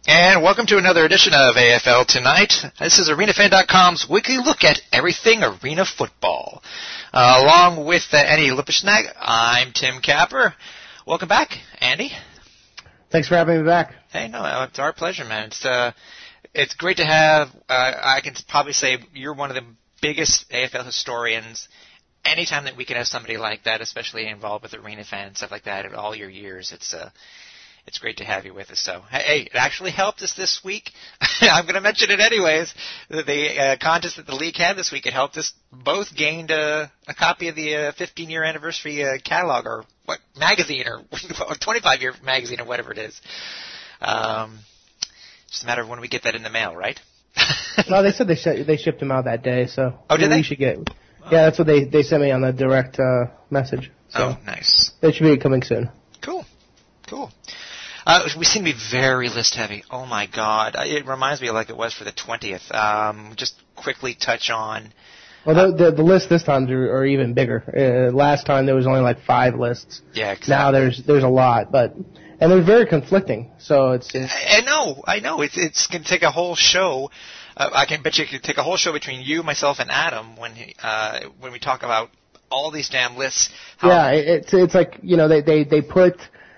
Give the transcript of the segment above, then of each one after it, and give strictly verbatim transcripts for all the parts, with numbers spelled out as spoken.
And welcome to another edition of A F L Tonight. This is Arena Fan dot com's weekly look at everything arena football. Uh, along with uh, Andy Lippersnag, I'm Tim Capper. Welcome back, Andy. Thanks for having me back. Hey, no, it's our pleasure, man. It's uh, it's great to have. Uh, I can probably say you're one of the biggest A F L historians. Anytime that we can have somebody like that, especially involved with arena fans and stuff like that, in all your years, it's uh, it's great to have you with us. So, hey, it actually helped us this week. I'm going to mention it anyways. The, the uh, contest that the league had this week, it helped us both gained uh, a copy of the uh, fifteen-year anniversary uh, catalog or what magazine or twenty-five-year magazine or whatever it is. Um, just a matter of when we get that in the mail, right? Well, they said they sh- they shipped them out that day, so oh, did we they? should get. Yeah, that's what they, they sent me on the direct uh, message. So oh, nice. They should be coming soon. Cool, cool. Uh, we seem to be very list heavy. Oh my God, it reminds me of like it was for the twentieth. Um, just quickly touch on. Well, the, the the lists this time are, are even bigger. Uh, last time there was only like five lists. Yeah, exactly. Now there's there's a lot, but and they're very conflicting. So it's. it's I, I know, I know. It's it's gonna take a whole show. Uh, I can bet you it could take a whole show between you, myself, and Adam when he, uh, when we talk about all these damn lists. How yeah, it's it's like you know they they they put.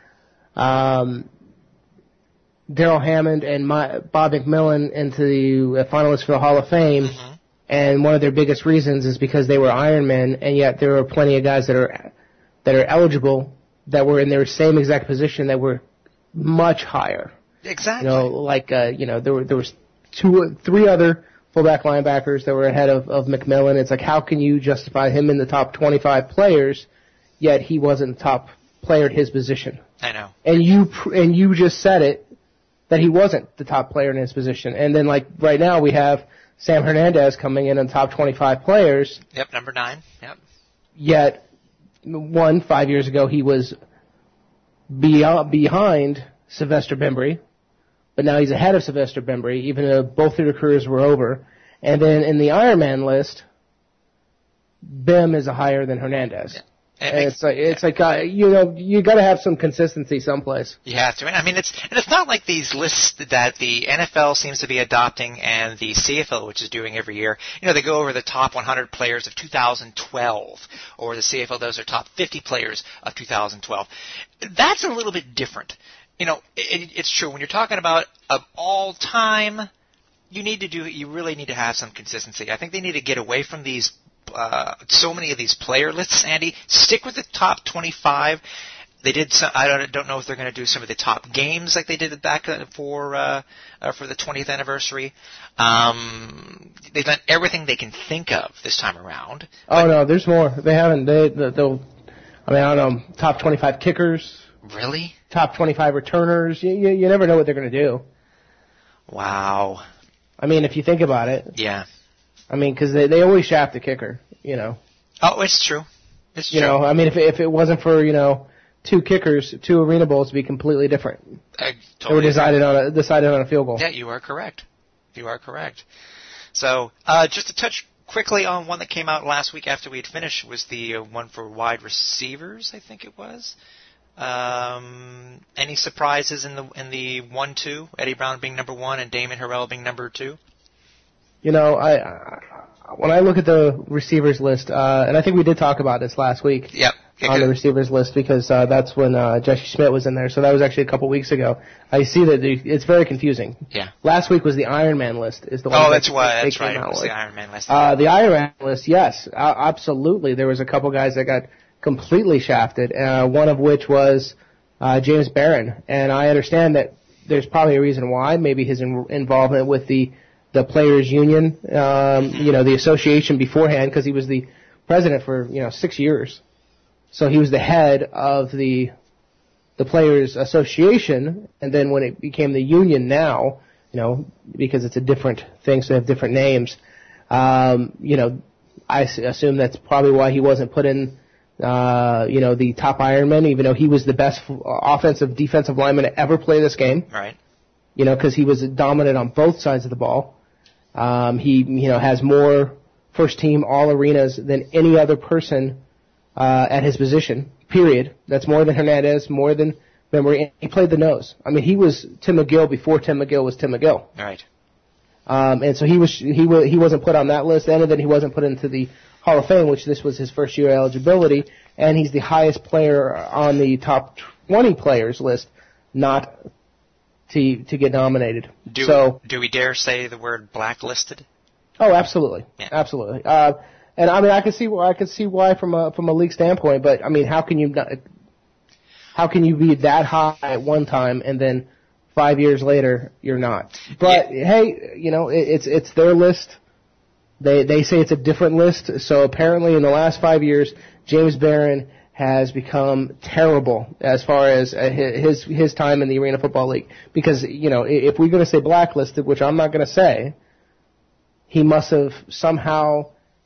Um, Darrell Hammond and my, Bob McMillan into the uh, finalists for the Hall of Fame, mm-hmm. and one of their biggest reasons is because they were Ironmen, and yet there are plenty of guys that are that are eligible that were in their same exact position that were much higher. Exactly. You know, like uh, you know, there were there was two, three other fullback linebackers that were ahead of, of McMillan. It's like, how can you justify him in the top twenty-five players, yet he wasn't the top player at his position? I know. And you and you just said it. That he wasn't the top player in his position. And then, like, right now we have Sam Hernandez coming in on top twenty-five players. Yep, number nine. Yep. Yet, one, five years ago, he was beyond, behind Sylvester Bembry. But now he's ahead of Sylvester Bembry, even though both their careers were over. And then in the Ironman list, Bim is higher than Hernandez. Yeah. And it's like it's like uh, you know you got to have some consistency someplace. You have to. I mean, it's and it's not like these lists that the N F L seems to be adopting and the C F L, which is doing every year. You know, they go over the top one hundred players of two thousand twelve, or the C F L does their top fifty players of two thousand twelve. That's a little bit different. You know, it, it's true when you're talking about of all time. You need to do. You really need to have some consistency. I think they need to get away from these. Uh, so many of these player lists, Andy. Stick with the top twenty-five. They did. Some, I don't, don't know if they're going to do some of the top games like they did back for uh, uh, for the twentieth anniversary. Um, they've done everything they can think of this time around. Oh no, there's more. They haven't. They they'll. I mean, I don't know. Top twenty-five kickers. Really? Top twenty-five returners. You you, you never know what they're going to do. Wow. I mean, if you think about it. Yeah. I mean, because they, they always shaft the kicker, you know. Oh, it's true. It's you true. You know, I mean, if if it wasn't for, you know, two kickers, two arena bowls would be completely different. I totally they were decided on a, decided on a field goal. Yeah, you are correct. You are correct. So, uh, just to touch quickly on one that came out last week after we had finished was the uh, one for wide receivers, I think it was. Um, any surprises in the in the one two? Eddie Brown being number one and Damon Harrell being number two? You know, I, I when I look at the receivers list, uh, and I think we did talk about this last week yep. on the receivers list because uh, that's when uh, Jesse Schmidt was in there. So that was actually a couple weeks ago. I see that the, it's very confusing. Yeah. Last week was the Ironman list. Is the one oh, that that's why. That's right. It was with. the Ironman list. Uh, the Ironman list, yes, uh, absolutely. There was a couple guys that got completely shafted. Uh, one of which was uh, James Barron, and I understand that there's probably a reason why. Maybe his in- involvement with the the players' union, um, you know, the association beforehand, because he was the president for, you know, six years. So he was the head of the the players' association, and then when it became the union now, you know, because it's a different thing, so they have different names, um, you know, I assume that's probably why he wasn't put in, uh, you know, the top Ironman, even though he was the best offensive, defensive lineman to ever play this game. Right. You know, because he was dominant on both sides of the ball. Um, he, you know, has more first team all arenas than any other person uh, at his position. Period. That's more than Hernandez, more than Remember, he played the nose. I mean, he was Tim McGill before Tim McGill was Tim McGill. Right. Um, and so he was he was he wasn't put on that list, and then he wasn't put into the Hall of Fame, which this was his first year eligibility, and he's the highest player on the top twenty players list, not to to get nominated. Do so, do we dare say the word blacklisted? Oh, absolutely, yeah. absolutely. Uh, and I mean, I can see I can see why from a from a league standpoint, but I mean, how can you not, how can you be that high at one time and then five years later you're not? But yeah. hey, you know, it, it's it's their list. They they say it's a different list. So apparently, in the last five years, James Barron has become terrible as far as uh, his his time in the Arena Football League. Because you know, if we're going to say blacklisted, which I'm not going to say, he must have somehow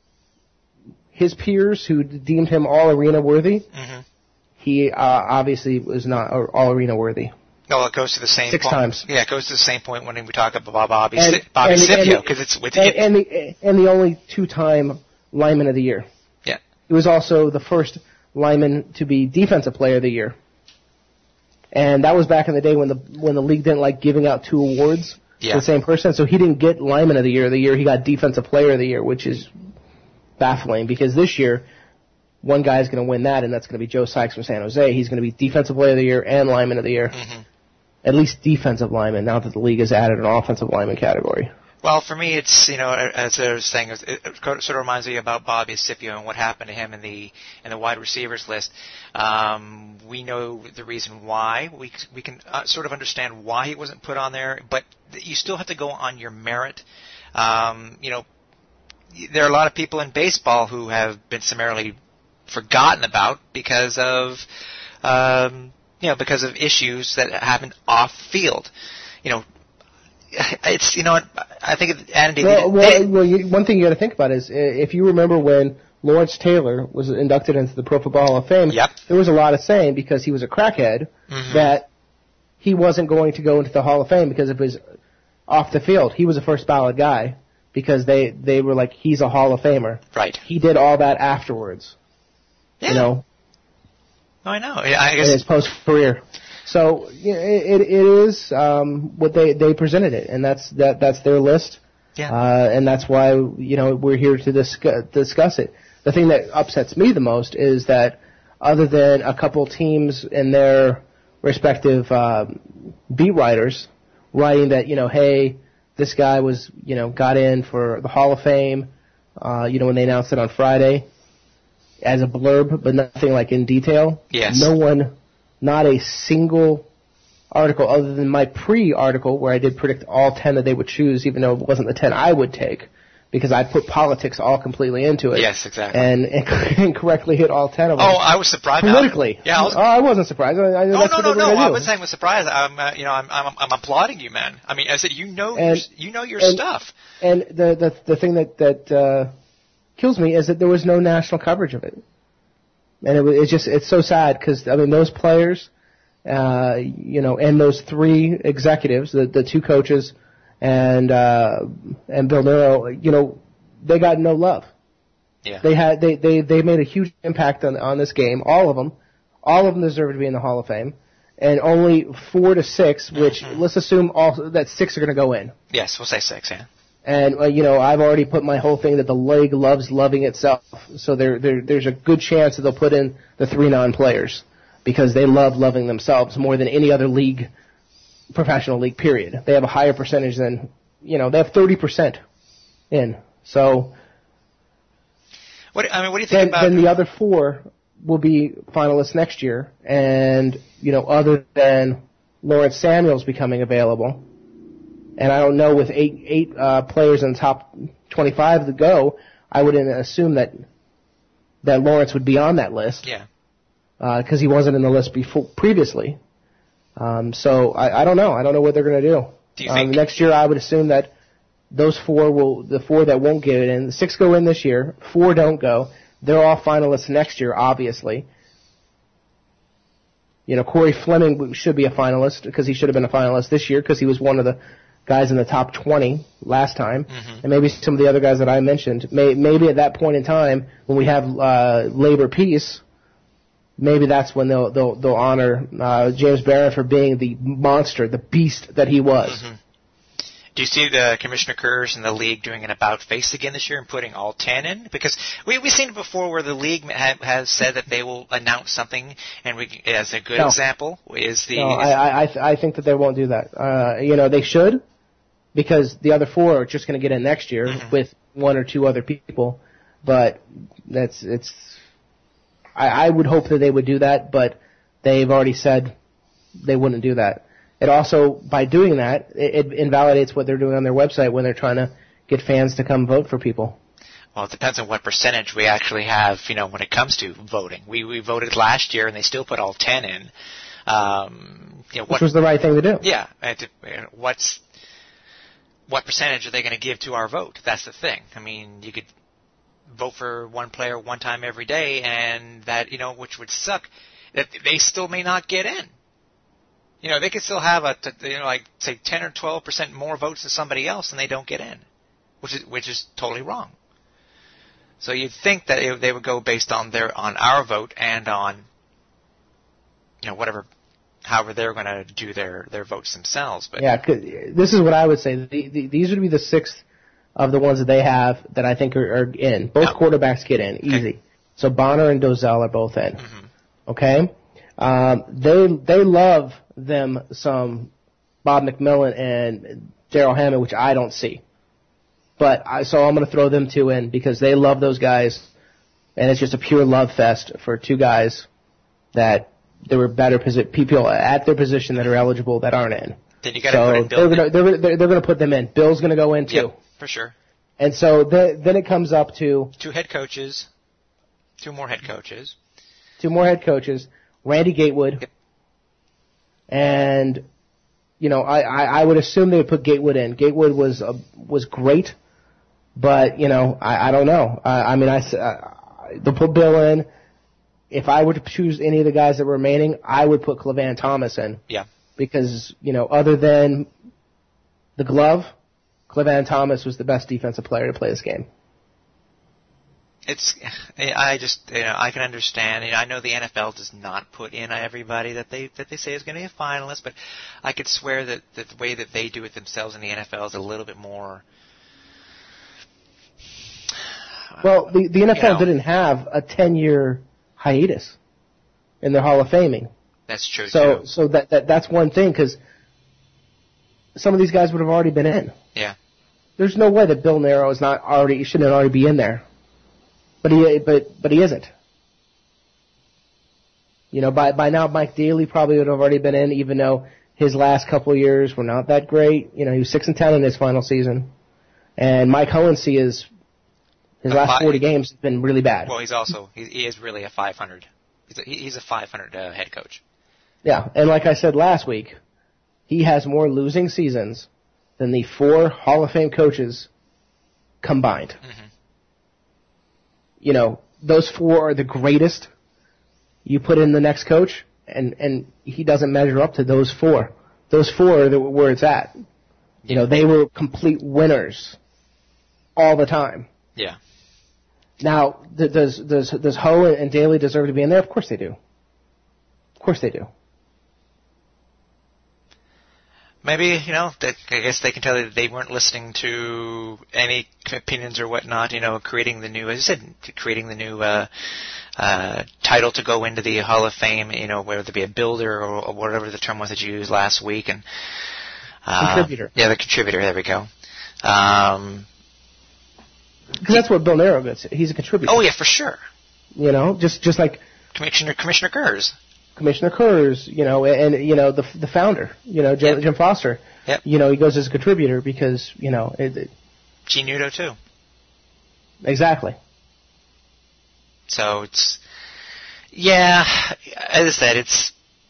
his peers who deemed him all arena worthy. Mm-hmm. He uh, obviously was not all arena worthy. No, well, it goes to the same Six point. times. Yeah, it goes to the same point when we talk about Bobby and, Bobby and, Scipio, because it's with and, it. and the and the only two-time lineman of the year. Yeah, he was also the first lineman to be defensive player of the year, and that was back in the day when the when the league didn't like giving out two awards yeah. to the same person. So he didn't get lineman of the year of the year. He got defensive player of the year, which is baffling because this year one guy is going to win that, and that's going to be Joe Sykes from San Jose. He's going to be defensive player of the year and lineman of the year. Mm-hmm. At least defensive lineman, now that the league has added an offensive lineman category. Well, for me, it's, you know, as I was saying, it sort of reminds me about Bobby Scipio and what happened to him in the in the wide receivers list. Um, we know the reason why. We we can uh, sort of understand why he wasn't put on there, but you still have to go on your merit. Um, you know, there are a lot of people in baseball who have been summarily forgotten about because of um, you know, because of issues that happened off field. You know, it's, you know what, I think, Andy... Well, they, well, well you, one thing you got to think about is, if you remember when Lawrence Taylor was inducted into the Pro Football Hall of Fame, yep. there was a lot of saying, because he was a crackhead, mm-hmm. that he wasn't going to go into the Hall of Fame because of his off the field. He was a first ballot guy, because they, they were like, he's a Hall of Famer. Right. He did all that afterwards. Yeah. You know? Oh, I know. I guess in his post-career. So you know, it, it is um, what they, they presented it, and that's that that's their list. Yeah. Uh, and that's why you know we're here to discuss, discuss it. The thing that upsets me the most is that other than a couple teams and their respective um, beat writers writing that, you know, hey, this guy was, you know, got in for the Hall of Fame, uh, you know, when they announced it on Friday, as a blurb, but nothing like in detail. Yes. No one, not a single article other than my pre-article where I did predict all ten that they would choose, even though it wasn't the ten I would take, because I put politics all completely into it. Yes, exactly. And, and correctly hit all ten of them. Oh, I was surprised. Politically. Yeah, I was, oh, I wasn't surprised. I, I, no, that's no, what no, they no. were I do. wasn't saying I was surprised. I'm, uh, you know, I'm, I'm, I'm applauding you, man. I mean, I said, you know, and, your, you know your and, stuff. And the the the thing that that uh, kills me is that there was no national coverage of it. And it, it's just, it's so sad because, I mean, those players, uh, you know, and those three executives, the, the two coaches and, uh, and Bill Nero, you know, they got no love. Yeah. They had, they, they, they made a huge impact on, on this game. All of them, all of them deserve to be in the Hall of Fame. And only four to six, which mm-hmm. let's assume all, that six are going to go in. Yes, we'll say six, yeah. And, uh, you know, I've already put my whole thing that the league loves loving itself. So there, there, there's a good chance that they'll put in the three non-players because they love loving themselves more than any other league, professional league, period. They have a higher percentage than, you know, they have thirty percent in. So, what, I mean, what do you think then, about... Then the other four will be finalists next year. And, you know, other than Lawrence Samuels becoming available... And I don't know, with eight eight uh, players in the top twenty-five to go, I would assume that that Lawrence would be on that list. Yeah. Because uh, he wasn't in the list before previously. Um, so I, I don't know. I don't know what they're going to do. Do you um, think next year? I would assume that those four will, the four that won't get it in, the six go in this year, four don't go. They're all finalists next year, obviously. You know, Corey Fleming should be a finalist because he should have been a finalist this year because he was one of the guys in the top twenty last time, mm-hmm. and maybe some of the other guys that I mentioned. May, maybe at that point in time, when we have uh, labor peace, maybe that's when they'll they'll they'll honor uh, James Barron for being the monster, the beast that he was. Mm-hmm. Do you see the Commissioner Kurz and the league doing an about face again this year and putting all ten in? Because we, we've seen it before where the league ha- has said that they will announce something, and we, as a good no. example is the... No, I, I, th- I think that they won't do that. Uh, you know, they should, because the other four are just going to get in next year mm-hmm. with one or two other people. But that's it's... I, I would hope that they would do that, but they've already said they wouldn't do that. It also, by doing that, it, it invalidates what they're doing on their website when they're trying to get fans to come vote for people. Well, it depends on what percentage we actually have, you know, when it comes to voting. We we voted last year, and they still put all ten in. Um, you know, what, Which was the right thing to do. Yeah. What's what percentage are they going to give to our vote? That's the thing. I mean, you could vote for one player one time every day, and that, you know, which would suck, that they still may not get in. You know, they could still have a, you know, like say ten or twelve percent more votes than somebody else, and they don't get in, which is which is totally wrong. So you'd think that they would go based on their on our vote and on, you know, whatever, however they're going to do their, their votes themselves. But yeah, this is what I would say. The, the, these would be the six of the ones that they have that I think are, are in. Both no. quarterbacks get in easy. Okay. So Bonner and Dozell are both in. Mm-hmm. Okay, um, they they love them some Bob McMillan and Darrell Hammond, which I don't see. But I, so I'm going to throw them two in because they love those guys, and it's just a pure love fest for two guys that there were better posi- people at their position that are eligible that aren't in. Then you got to so put in Bill. They're going they're, they're to put them in. Bill's going to go in too. Yep, for sure. And so the, then it comes up to two head coaches, two more head coaches, two more head coaches, Randy Gatewood. Yep. And, you know, I, I, I would assume they would put Gatewood in. Gatewood was uh, was great, but, you know, I, I don't know. I, I mean, I, uh, they'll put Bill in. If I were to choose any of the guys that were remaining, I would put Clevan Thomas in. Yeah. Because, you know, other than the glove, Clevan Thomas was the best defensive player to play this game. It's, I just, you know, I can understand. You know, I know the N F L does not put in everybody that they that they say is going to be a finalist, but I could swear that, that the way that they do it themselves in the N F L is a little bit more. Well, the the N F L you know, didn't have a ten-year hiatus in their Hall of Faming. That's true. So, too. so that that that's one thing because some of these guys would have already been in. Yeah. There's no way that Bill Nero is not already shouldn't already be in there. But he, but, but he isn't. You know, by, by now Mike Daly probably would have already been in, even though his last couple of years were not that great. You know, he was six and ten in his final season. And Mike Hohensee is, his last five, forty games have been really bad. Well, he's also, he, he is really a five hundred. He's a, he's a five hundred uh, head coach. Yeah, and like I said last week, he has more losing seasons than the four Hall of Fame coaches combined. Mm-hmm. You know, those four are the greatest. You put in the next coach, and, and he doesn't measure up to those four. Those four are the, where it's at. You know, they were complete winners all the time. Yeah. Now, does does does Ho and Daly deserve to be in there? Of course they do. Of course they do. Maybe, you know, that I guess they can tell that they weren't listening to any opinions or whatnot, you know, creating the new, as I said, creating the new uh, uh, title to go into the Hall of Fame, you know, whether it be a builder or, or whatever the term was that you used last week. and uh, Contributor. Yeah, the contributor, there we go. Um, because that's what Bill Nero gets. He's a contributor. Oh, yeah, for sure. You know, just just like Commissioner Commissioner Kurz. Commissioner Kurz, you know, and, and you know the the founder, you know, Jim, yep. Jim Foster. Yep. You know, he goes as a contributor because you know. It, it, Gene Udo too. Exactly. So it's, yeah, as I said, it's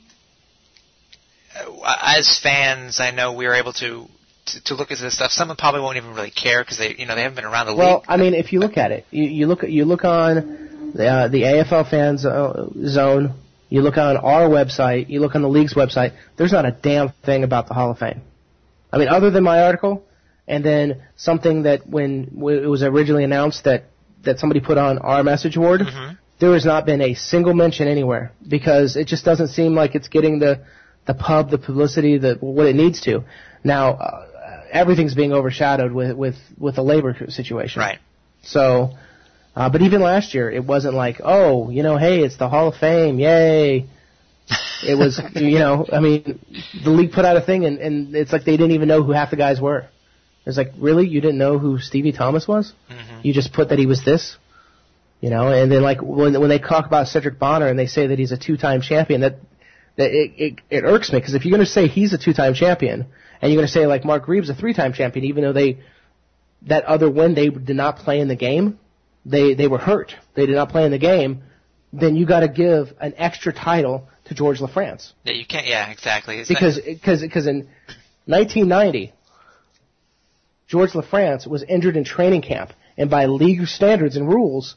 as fans, I know we are able to. To, to look at this stuff, some probably won't even really care because they, you know, they haven't been around the well, league. Well, I mean, if you look at it, you, you look you look on the, uh, the A F L Fans uh, Zone, you look on our website, you look on the league's website. There's not a damn thing about the Hall of Fame. I mean, other than my article, and then something that when, when it was originally announced that that somebody put on our message board, mm-hmm. there has not been a single mention anywhere because it just doesn't seem like it's getting the the pub, the publicity, the what it needs to. Now, uh, everything's being overshadowed with with with the labor situation. Right. So, uh, but even last year, it wasn't like, oh, you know, hey, it's the Hall of Fame, yay. It was, you know, I mean, the league put out a thing, and, and it's like they didn't even know who half the guys were. It's like, really? You didn't know who Stevie Thomas was? Mm-hmm. You just put that he was this? You know, and then like when when they talk about Cedric Bonner and they say that he's a two-time champion, that that it it, it irks me because if you're going to say he's a two-time champion and you're going to say like Mark Reeves a three-time champion, even though they that other win they did not play in the game, they they were hurt, they did not play in the game, then you got to give an extra title to George LaFrance. Yeah, you can't. Yeah, exactly. It's because because because in nineteen ninety, George LaFrance was injured in training camp, and by league standards and rules.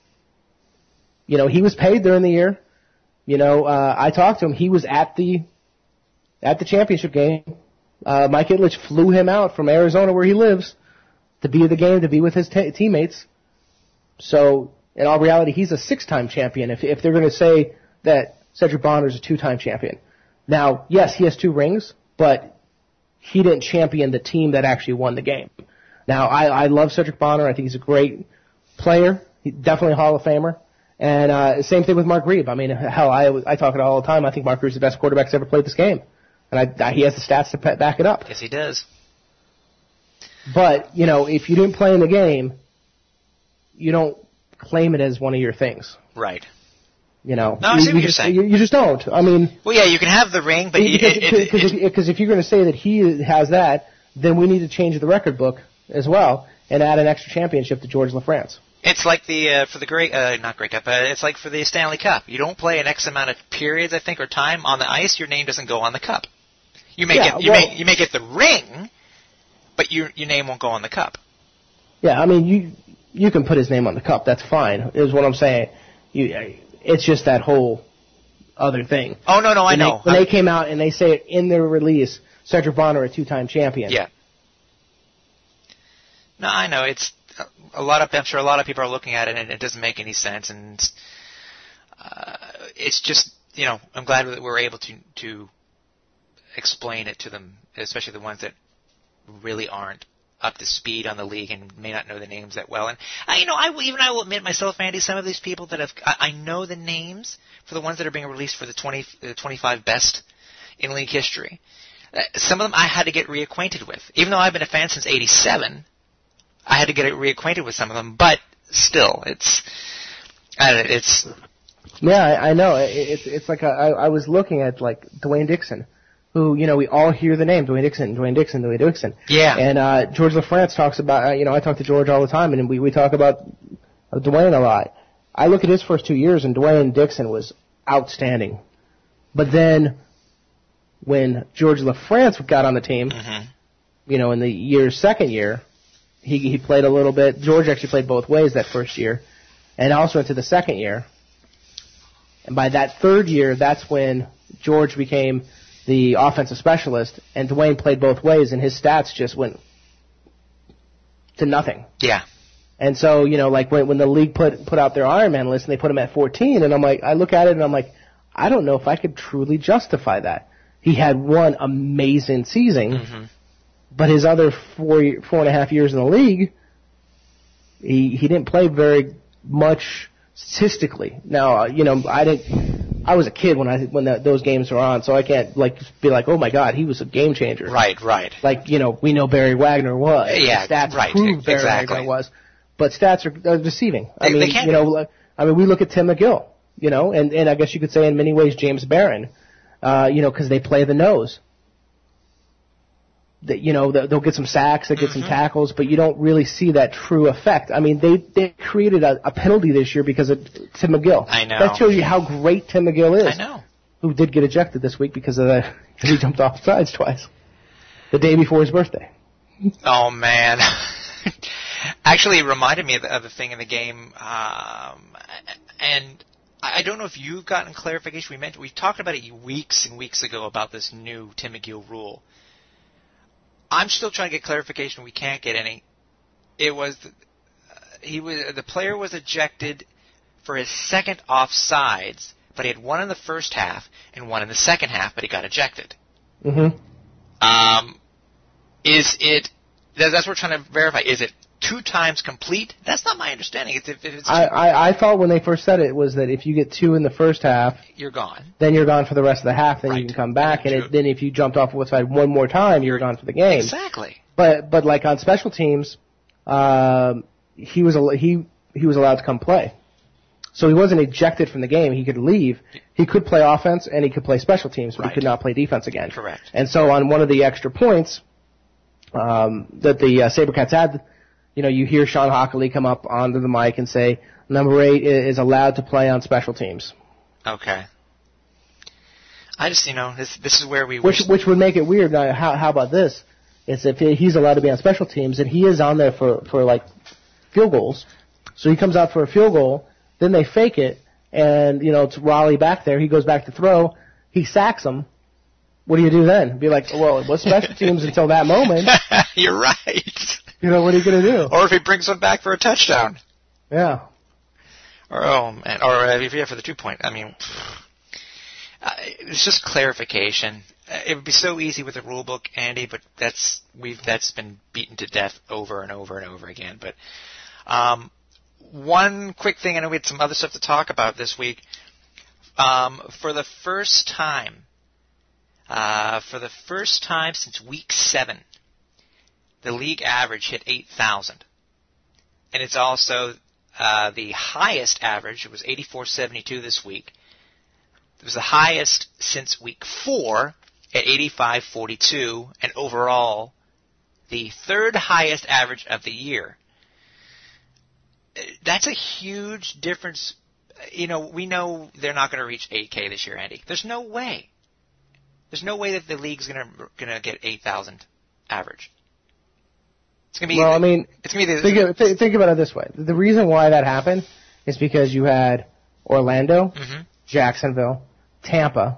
You know, he was paid during the year. You know, uh, I talked to him. He was at the at the championship game. Uh, Mike Itlich flew him out from Arizona, where he lives, to be at the game, to be with his t- teammates. So, in all reality, he's a six-time champion. If if they're going to say that Cedric Bonner is a two-time champion, now, yes, he has two rings, but he didn't champion the team that actually won the game. Now, I, I love Cedric Bonner. I think he's a great player. He's definitely a Hall of Famer. And uh, same thing with Mark Reeve. I mean, hell, I, I talk it all the time. I think Mark Reeve's the best quarterback that's ever played this game. And I, I, he has the stats to back it up. Yes, he does. But, you know, if you didn't play in the game, you don't claim it as one of your things. Right. You know. No, I you, see what you you're just, saying. You, you just don't. I mean. Well, yeah, you can have the ring, but because, it, it, because, it, because if you're going to say that he has that, then we need to change the record book as well and add an extra championship to George LaFrance. It's like the uh, for the great, uh, not Grey Cup. Uh, it's like for the Stanley Cup. You don't play an X amount of periods, I think, or time on the ice. Your name doesn't go on the cup. You may yeah, get you well, may you may get the ring, but your your name won't go on the cup. Yeah, I mean you you can put his name on the cup. That's fine. Is what I'm saying. You, it's just that whole other thing. Oh no no when I know. They, when I'm, they came out and they say it in their release, Cedric Bonner a two-time champion. Yeah. No, I know it's. A lot of, I'm sure a lot of people are looking at it and it doesn't make any sense, and uh, it's just, you know, I'm glad that we're able to to explain it to them, especially the ones that really aren't up to speed on the league and may not know the names that well. And I, you know, I even I will admit myself, Andy, some of these people that have I, I know the names for the ones that are being released for the twenty, the twenty-five best in league history. Uh, some of them I had to get reacquainted with, even though I've been a fan since eighty-seven. I had to get reacquainted with some of them, but still, it's, I don't know, it's. Yeah, I, I know. It, it's it's like a, I, I was looking at like Dwayne Dixon, who you know we all hear the name Dwayne Dixon, Dwayne Dixon, Dwayne Dixon. Yeah. And uh, George LaFrance talks about, uh, you know, I talk to George all the time, and we we talk about uh, Dwayne a lot. I look at his first two years, and Dwayne Dixon was outstanding, but then when George LaFrance got on the team, mm-hmm. you know, in the year's second year. He he played a little bit. George actually played both ways that first year, and also into the second year. And by that third year, that's when George became the offensive specialist, and Dwayne played both ways, and his stats just went to nothing. Yeah. And so, you know, like when when the league put put out their Ironman list, and they put him at fourteen, and I'm like, I look at it, and I'm like, I don't know if I could truly justify that. He had one amazing season. Mm-hmm. But his other four four and a half years in the league, he he didn't play very much statistically. Now, uh, you know, I didn't. I was a kid when I when the, those games were on, so I can't like be like, oh my God, he was a game changer. Right, right. Like you know, we know Barry Wagner was. Yeah, the stats right. prove Barry exactly. Wagner was, but stats are, are deceiving. They, I mean, they can you know, I mean, we look at Tim McGill, you know, and and I guess you could say in many ways James Barron, uh, you know, because they play the nose. That you know they'll get some sacks, they get mm-hmm. some tackles, but you don't really see that true effect. I mean, they they created a, a penalty this year because of Tim McGill. I know. That shows you how great Tim McGill is. I know. Who did get ejected this week because of the because he jumped off sides twice, the day before his birthday. Oh man! Actually, it reminded me of the, of the thing in the game, um, and I don't know if you've gotten clarification. We meant we talked about it weeks and weeks ago about this new Tim McGill rule. I'm still trying to get clarification. We can't get any. It was uh, he was the player was ejected for his second offsides, but he had one in the first half and one in the second half, but he got ejected. Mm-hmm. Um, is it, that's what we're trying to verify, is it two times complete? That's not my understanding. It's, if it's I, I, I thought when they first said it was that if you get two in the first half, you're gone. Then you're gone for the rest of the half, then right. you can come back, and it, then if you jumped off one side one more time, you're gone for the game. Exactly. But, but like on special teams, um, he was, he, he was allowed to come play. So he wasn't ejected from the game. He could leave. He could play offense and he could play special teams, but right. he could not play defense again. Correct. And so on one of the extra points um, that the uh, SaberCats had, you know, you hear Sean Hockley come up onto the mic and say, number eight is allowed to play on special teams. Okay. I just, you know, this this is where we which wish... which would make it weird. Now, how how about this? It's if he's allowed to be on special teams and he is on there for for like field goals, so he comes out for a field goal. Then they fake it, and, you know, it's Raleigh back there. He goes back to throw. He sacks him. What do you do then? Be like, well, it was special teams until that moment. You're right. You know, what are you going to do? Or if he brings one back for a touchdown. Yeah. Or, oh, man. Or uh, if yeah, for the two-point. I mean, uh, it's just clarification. Uh, it would be so easy with the rule book, Andy, but that's we've that's been beaten to death over and over and over again. But um one quick thing, I know we had some other stuff to talk about this week. Um, for the first time, uh, for the first time since week seven, the league average hit eight thousand. And it's also uh, the highest average. It was eighty-four seventy-two this week. It was the highest since week four at eighty-five forty-two, and overall, the third highest average of the year. That's a huge difference. You know, we know they're not going to reach eight K this year, Andy. There's no way. There's no way that the league's going to going to get eight thousand average. It's going to be. Well, I mean, it's going to be. The, think, of, th- think about it this way: the reason why that happened is because you had Orlando, mm-hmm. Jacksonville, Tampa,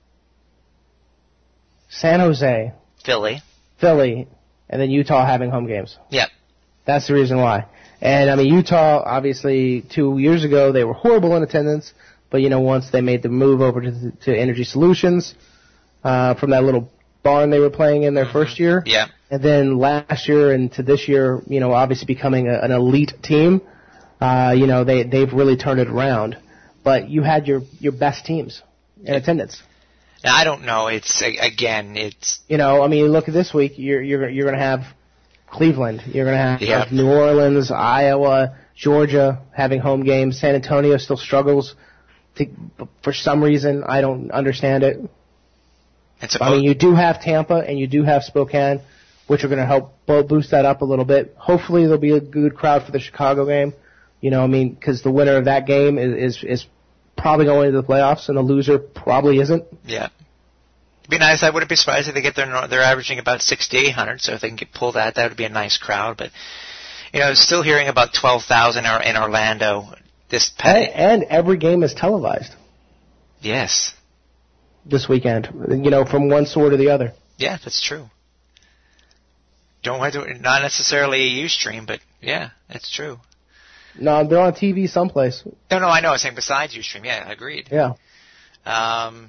San Jose, Philly, Philly, and then Utah having home games. Yep. That's the reason why. And, I mean, Utah, obviously, two years ago, they were horrible in attendance. But, you know, once they made the move over to, to Energy Solutions uh, from that little barn they were playing in their mm-hmm. first year. Yeah. And then last year and to this year, you know, obviously becoming a, an elite team, uh, you know, they, they've really turned it around. But you had your, your best teams in attendance. Now, I don't know. It's, again, it's... You know, I mean, look at this week. You're, you're, you're going to have... Cleveland. You're going to have yep. New Orleans, Iowa, Georgia having home games. San Antonio still struggles to, for some reason. I don't understand it. It's I mean, you do have Tampa and you do have Spokane, which are going to help boost that up a little bit. Hopefully, there'll be a good crowd for the Chicago game. You know, I mean, because the winner of that game is, is is probably going to the playoffs, and the loser probably isn't. Yeah. It'd be nice. I wouldn't be surprised if they get their, they're averaging about sixty-eight hundred, so if they can get, pull that, that would be a nice crowd. But, you know, still hearing about twelve thousand in Orlando this past. And, and every game is televised. Yes. This weekend, you know, from one sort or the other. Yeah, that's true. Don't have to, not necessarily a Ustream, but yeah, that's true. No, they're on T V someplace. No, no, I know. I was saying besides Ustream. Yeah, agreed. Yeah. Um.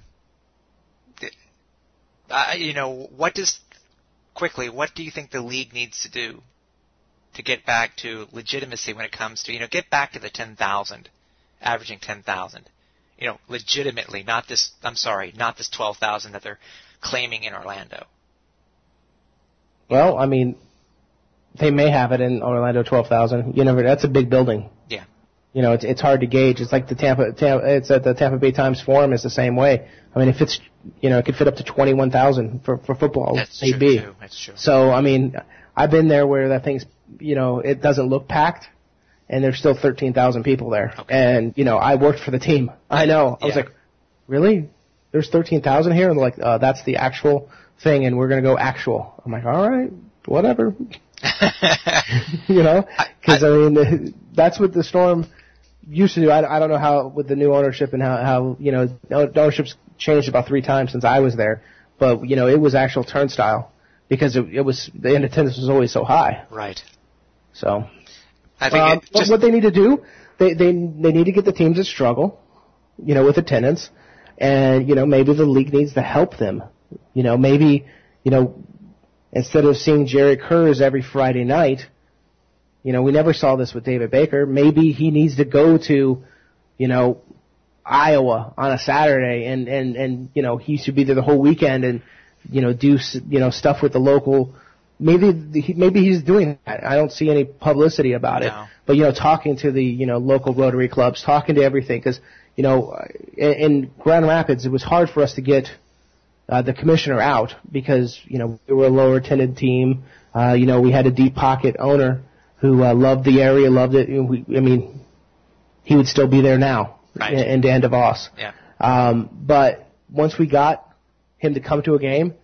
Uh, you know, what does, quickly, what do you think the league needs to do to get back to legitimacy when it comes to, you know, get back to the ten thousand, averaging ten thousand? You know, legitimately, not this, I'm sorry, not this twelve thousand that they're claiming in Orlando. Well, I mean, they may have it in Orlando, twelve thousand. You never, that's a big building. Yeah. You know, it's it's hard to gauge. It's like the Tampa, Tampa it's at the Tampa Bay Times Forum is the same way. I mean, if it's, you know, it could fit up to twenty-one thousand for for football. That's maybe. true, too. That's true. So, I mean, I've been there where that thing's, you know, it doesn't look packed, and there's still thirteen thousand people there. Okay. And, you know, I worked for the team. I know. I was yeah. like, really? There's thirteen thousand here? And they're like, uh, that's the actual thing, and we're going to go actual. I'm like, all right, whatever. You know? Because, I, I, I mean, that's what the Storm used to do. I, I don't know how, with the new ownership and how, how, you know, the ownership's changed about three times since I was there. But, you know, it was actual turnstile because it, it was, the attendance was always so high. Right. So, I think um, it just, what they need to do, they, they, they need to get the teams that struggle, you know, with attendance. And, you know, maybe the league needs to help them. You know, maybe, you know, instead of seeing Jerry Kurz every Friday night, you know, we never saw this with David Baker. Maybe he needs to go to, you know, Iowa on a Saturday and, and, and, you know, he should be there the whole weekend and, you know, do, you know, stuff with the local. Maybe, maybe he's doing that. I don't see any publicity about it. No. But, you know, talking to the, you know, local Rotary clubs, talking to everything, because, you know, in, in Grand Rapids, it was hard for us to get uh, the commissioner out because, you know, we were a lower attended team. Uh, you know, we had a deep pocket owner who uh, loved the area, loved it. We, I mean, he would still be there now, right. in, in Dan DeVos. Yeah. Um, but once we got him to come to a game,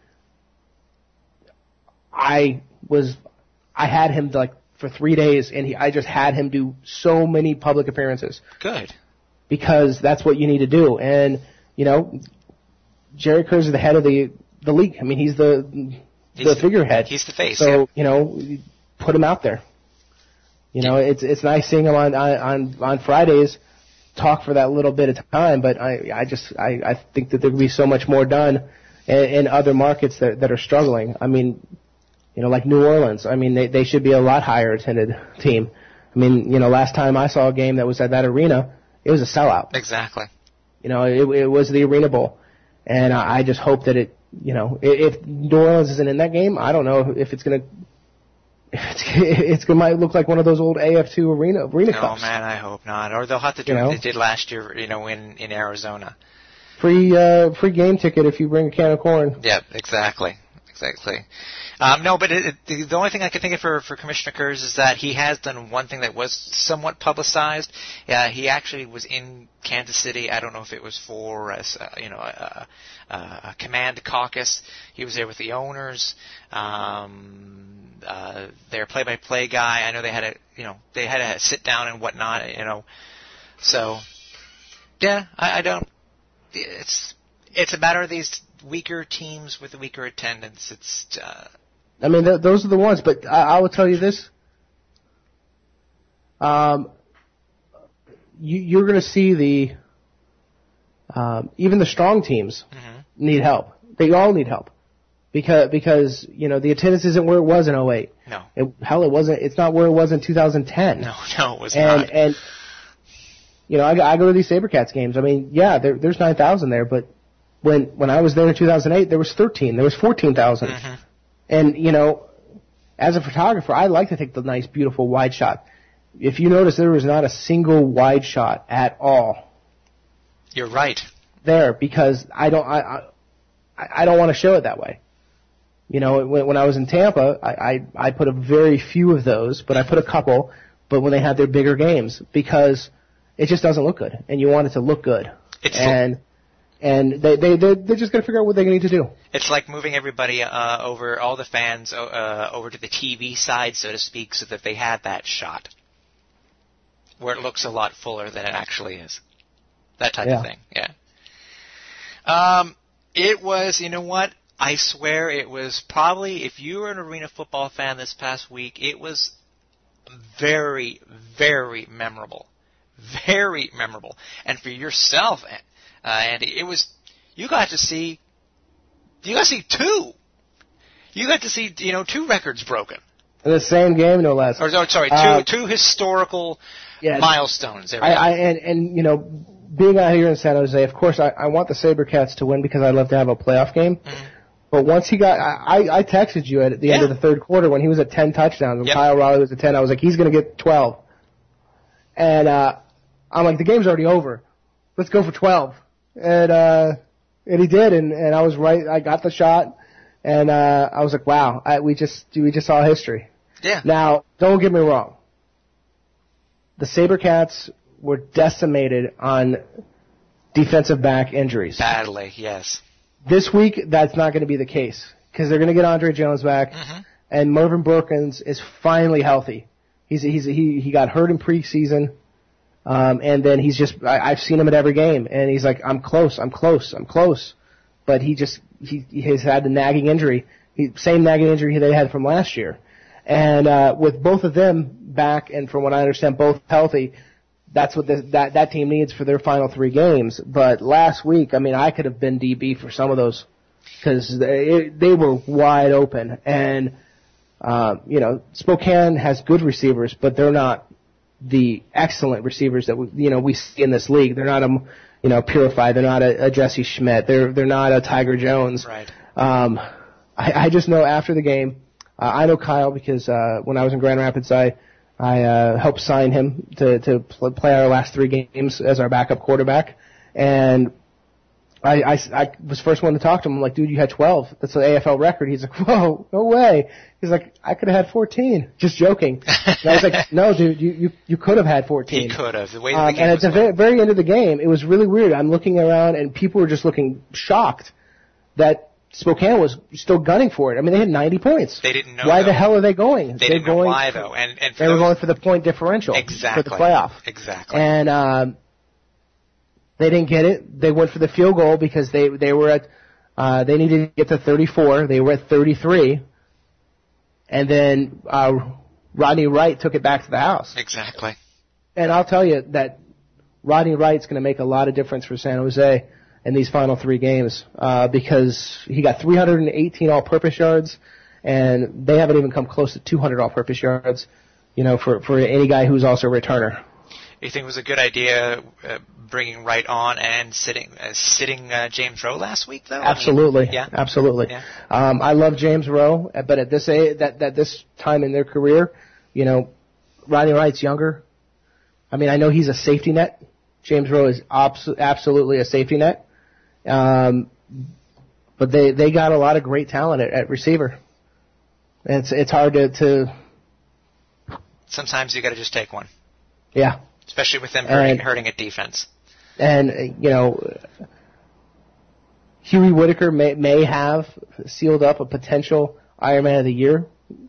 I was, I had him like for three days, and he, I just had him do so many public appearances. Good. Because that's what you need to do. And, you know, Jerry Kurz is the head of the, the league. I mean, he's the, he's the the figurehead. He's the face. So, yeah. you know, put him out there. You know, it's, it's nice seeing him on, on, on Fridays talk for that little bit of time, but I, I just, I, I think that there could be so much more done in, in other markets that, that are struggling. I mean, you know, like New Orleans. I mean, they, they should be a lot higher attended team. I mean, you know, last time I saw a game that was at that arena, it was a sellout. Exactly. You know, it, it was the Arena Bowl. And I, I just hope that it, you know, if, if New Orleans isn't in that game, I don't know if it's going to, it's, it's going might look like one of those old A F two arena, arena no, cups. No, man, I hope not. Or they'll have to do you what know? they did last year, you know, in, in Arizona. Free, uh, free game ticket if you bring a can of corn. Yep, exactly. Exactly. Um, no, but it, it, the, the only thing I can think of for, for Commissioner Kurz is that he has done one thing that was somewhat publicized. Uh, he actually was in Kansas City. I don't know if it was for a, you know a, a, a command caucus. He was there with the owners. Um, uh, their play-by-play guy. I know they had a you know they had a sit down and whatnot. You know, so yeah, I, I don't. It's it's a matter of these weaker teams with weaker attendance. It's. Uh, I mean, th- those are the ones. But I, I will tell you this: um, you, you're going to see the um, even the strong teams mm-hmm. need help. They all need help because because you know the attendance isn't where it was in oh eight. No. It, hell, it wasn't. It's not where it was in two thousand ten. No, no, it was and, not. And you know, I, I go to these SaberCats games. I mean, yeah, there, there's nine thousand there, but when when I was there in two thousand eight, there was thirteen. There was fourteen thousand. Mm-hmm. And, you know, as a photographer, I like to take the nice, beautiful wide shot. If you notice, there was not a single wide shot at all. You're right. There, because I don't, I, I, I don't want to show it that way. You know, when, when I was in Tampa, I, I, I put a very few of those, but I put a couple, but when they had their bigger games, because it just doesn't look good, and you want it to look good. It's and, And they, they, they're, they're just going to figure out what they need to do. It's like moving everybody uh, over, all the fans uh, over to the T V side, so to speak, so that they have that shot where it looks a lot fuller than it actually is. That type yeah. of thing, yeah. Um, it was, you know what? I swear it was probably, if you were an arena football fan this past week, it was very, very memorable. Very memorable. And for yourself, Uh, Andy, it was, you got to see, you got to see two. You got to see, you know, two records broken. In the same game, no less. Or, oh, sorry, two, uh, two historical yeah, milestones. There I, I, and, and, you know, being out here in San Jose, of course, I, I want the SaberCats to win because I'd love to have a playoff game. Mm-hmm. But once he got, I, I texted you at the yeah. end of the third quarter when he was at ten touchdowns and yep. Kyle Raleigh was at ten. I was like, he's going to get twelve. And, uh, I'm like, the game's already over. Let's go for twelve. And, uh, and he did, and, and I was right, I got the shot, and, uh, I was like, wow, I, we just, we just saw history. Yeah. Now, don't get me wrong. The SaberCats were decimated on defensive back injuries. Badly, yes. This week, that's not going to be the case, because they're going to get Andre Jones back, mm-hmm. and Mervyn Brookins is finally healthy. He's, he's, he, he got hurt in preseason. Um, and then he's just, I, I've seen him at every game, and he's like, I'm close, I'm close, I'm close. But he just, he, he's had the nagging injury, he, same nagging injury they had from last year. And, uh, with both of them back, and from what I understand, both healthy, that's what the, that that team needs for their final three games. But last week, I mean, I could have been D B for some of those because they, they were wide open. And uh, you know, Spokane has good receivers, but they're not the excellent receivers that we, you know we see in this league. They're not a you know Purify. They're not a, a Jesse Schmidt. They're they're not a Tiger Jones. Right. Um, I, I just know after the game, uh, I know Kyle because uh, when I was in Grand Rapids, I. I uh, helped sign him to, to pl- play our last three games as our backup quarterback. And I, I, I was the first one to talk to him. I'm like, dude, you had twelve. That's an A F L record. He's like, whoa, no way. He's like, I could have had fourteen. Just joking. And I was like, no, dude, you, you, you could have had fourteen. He could have. The way um, the game and was at the very, very end of the game, it was really weird. I'm looking around, and people were just looking shocked that Spokane was still gunning for it. I mean, they had ninety points. They didn't know. Why though. the hell are they going? They They're didn't know going why, though. And, and they those, were going for the point differential exactly, for the playoff. Exactly. And um, they didn't get it. They went for the field goal because they they were at uh, they needed to get to thirty-four. They were at thirty-three, and then uh, Rodney Wright took it back to the house. Exactly. And I'll tell you that Rodney Wright's going to make a lot of difference for San Jose in these final three games, uh, because he got three hundred eighteen all-purpose yards, and they haven't even come close to two hundred all-purpose yards, you know, for, for any guy who's also a returner. You think it was a good idea uh, bringing Wright on and sitting uh, sitting uh, James Rowe last week, though? Absolutely. I mean, yeah. Absolutely. Yeah. Um, I love James Rowe, but at this age, that, that this time in their career, you know, Rodney Wright's younger. I mean, I know he's a safety net. James Rowe is abs- absolutely a safety net. Um, but they, they got a lot of great talent at, at receiver. And it's, it's hard to, to. Sometimes you gotta just take one. Yeah. Especially with them hurting, and, hurting at defense. And, you know, Huey Whitaker may, may have sealed up a potential Ironman of the Year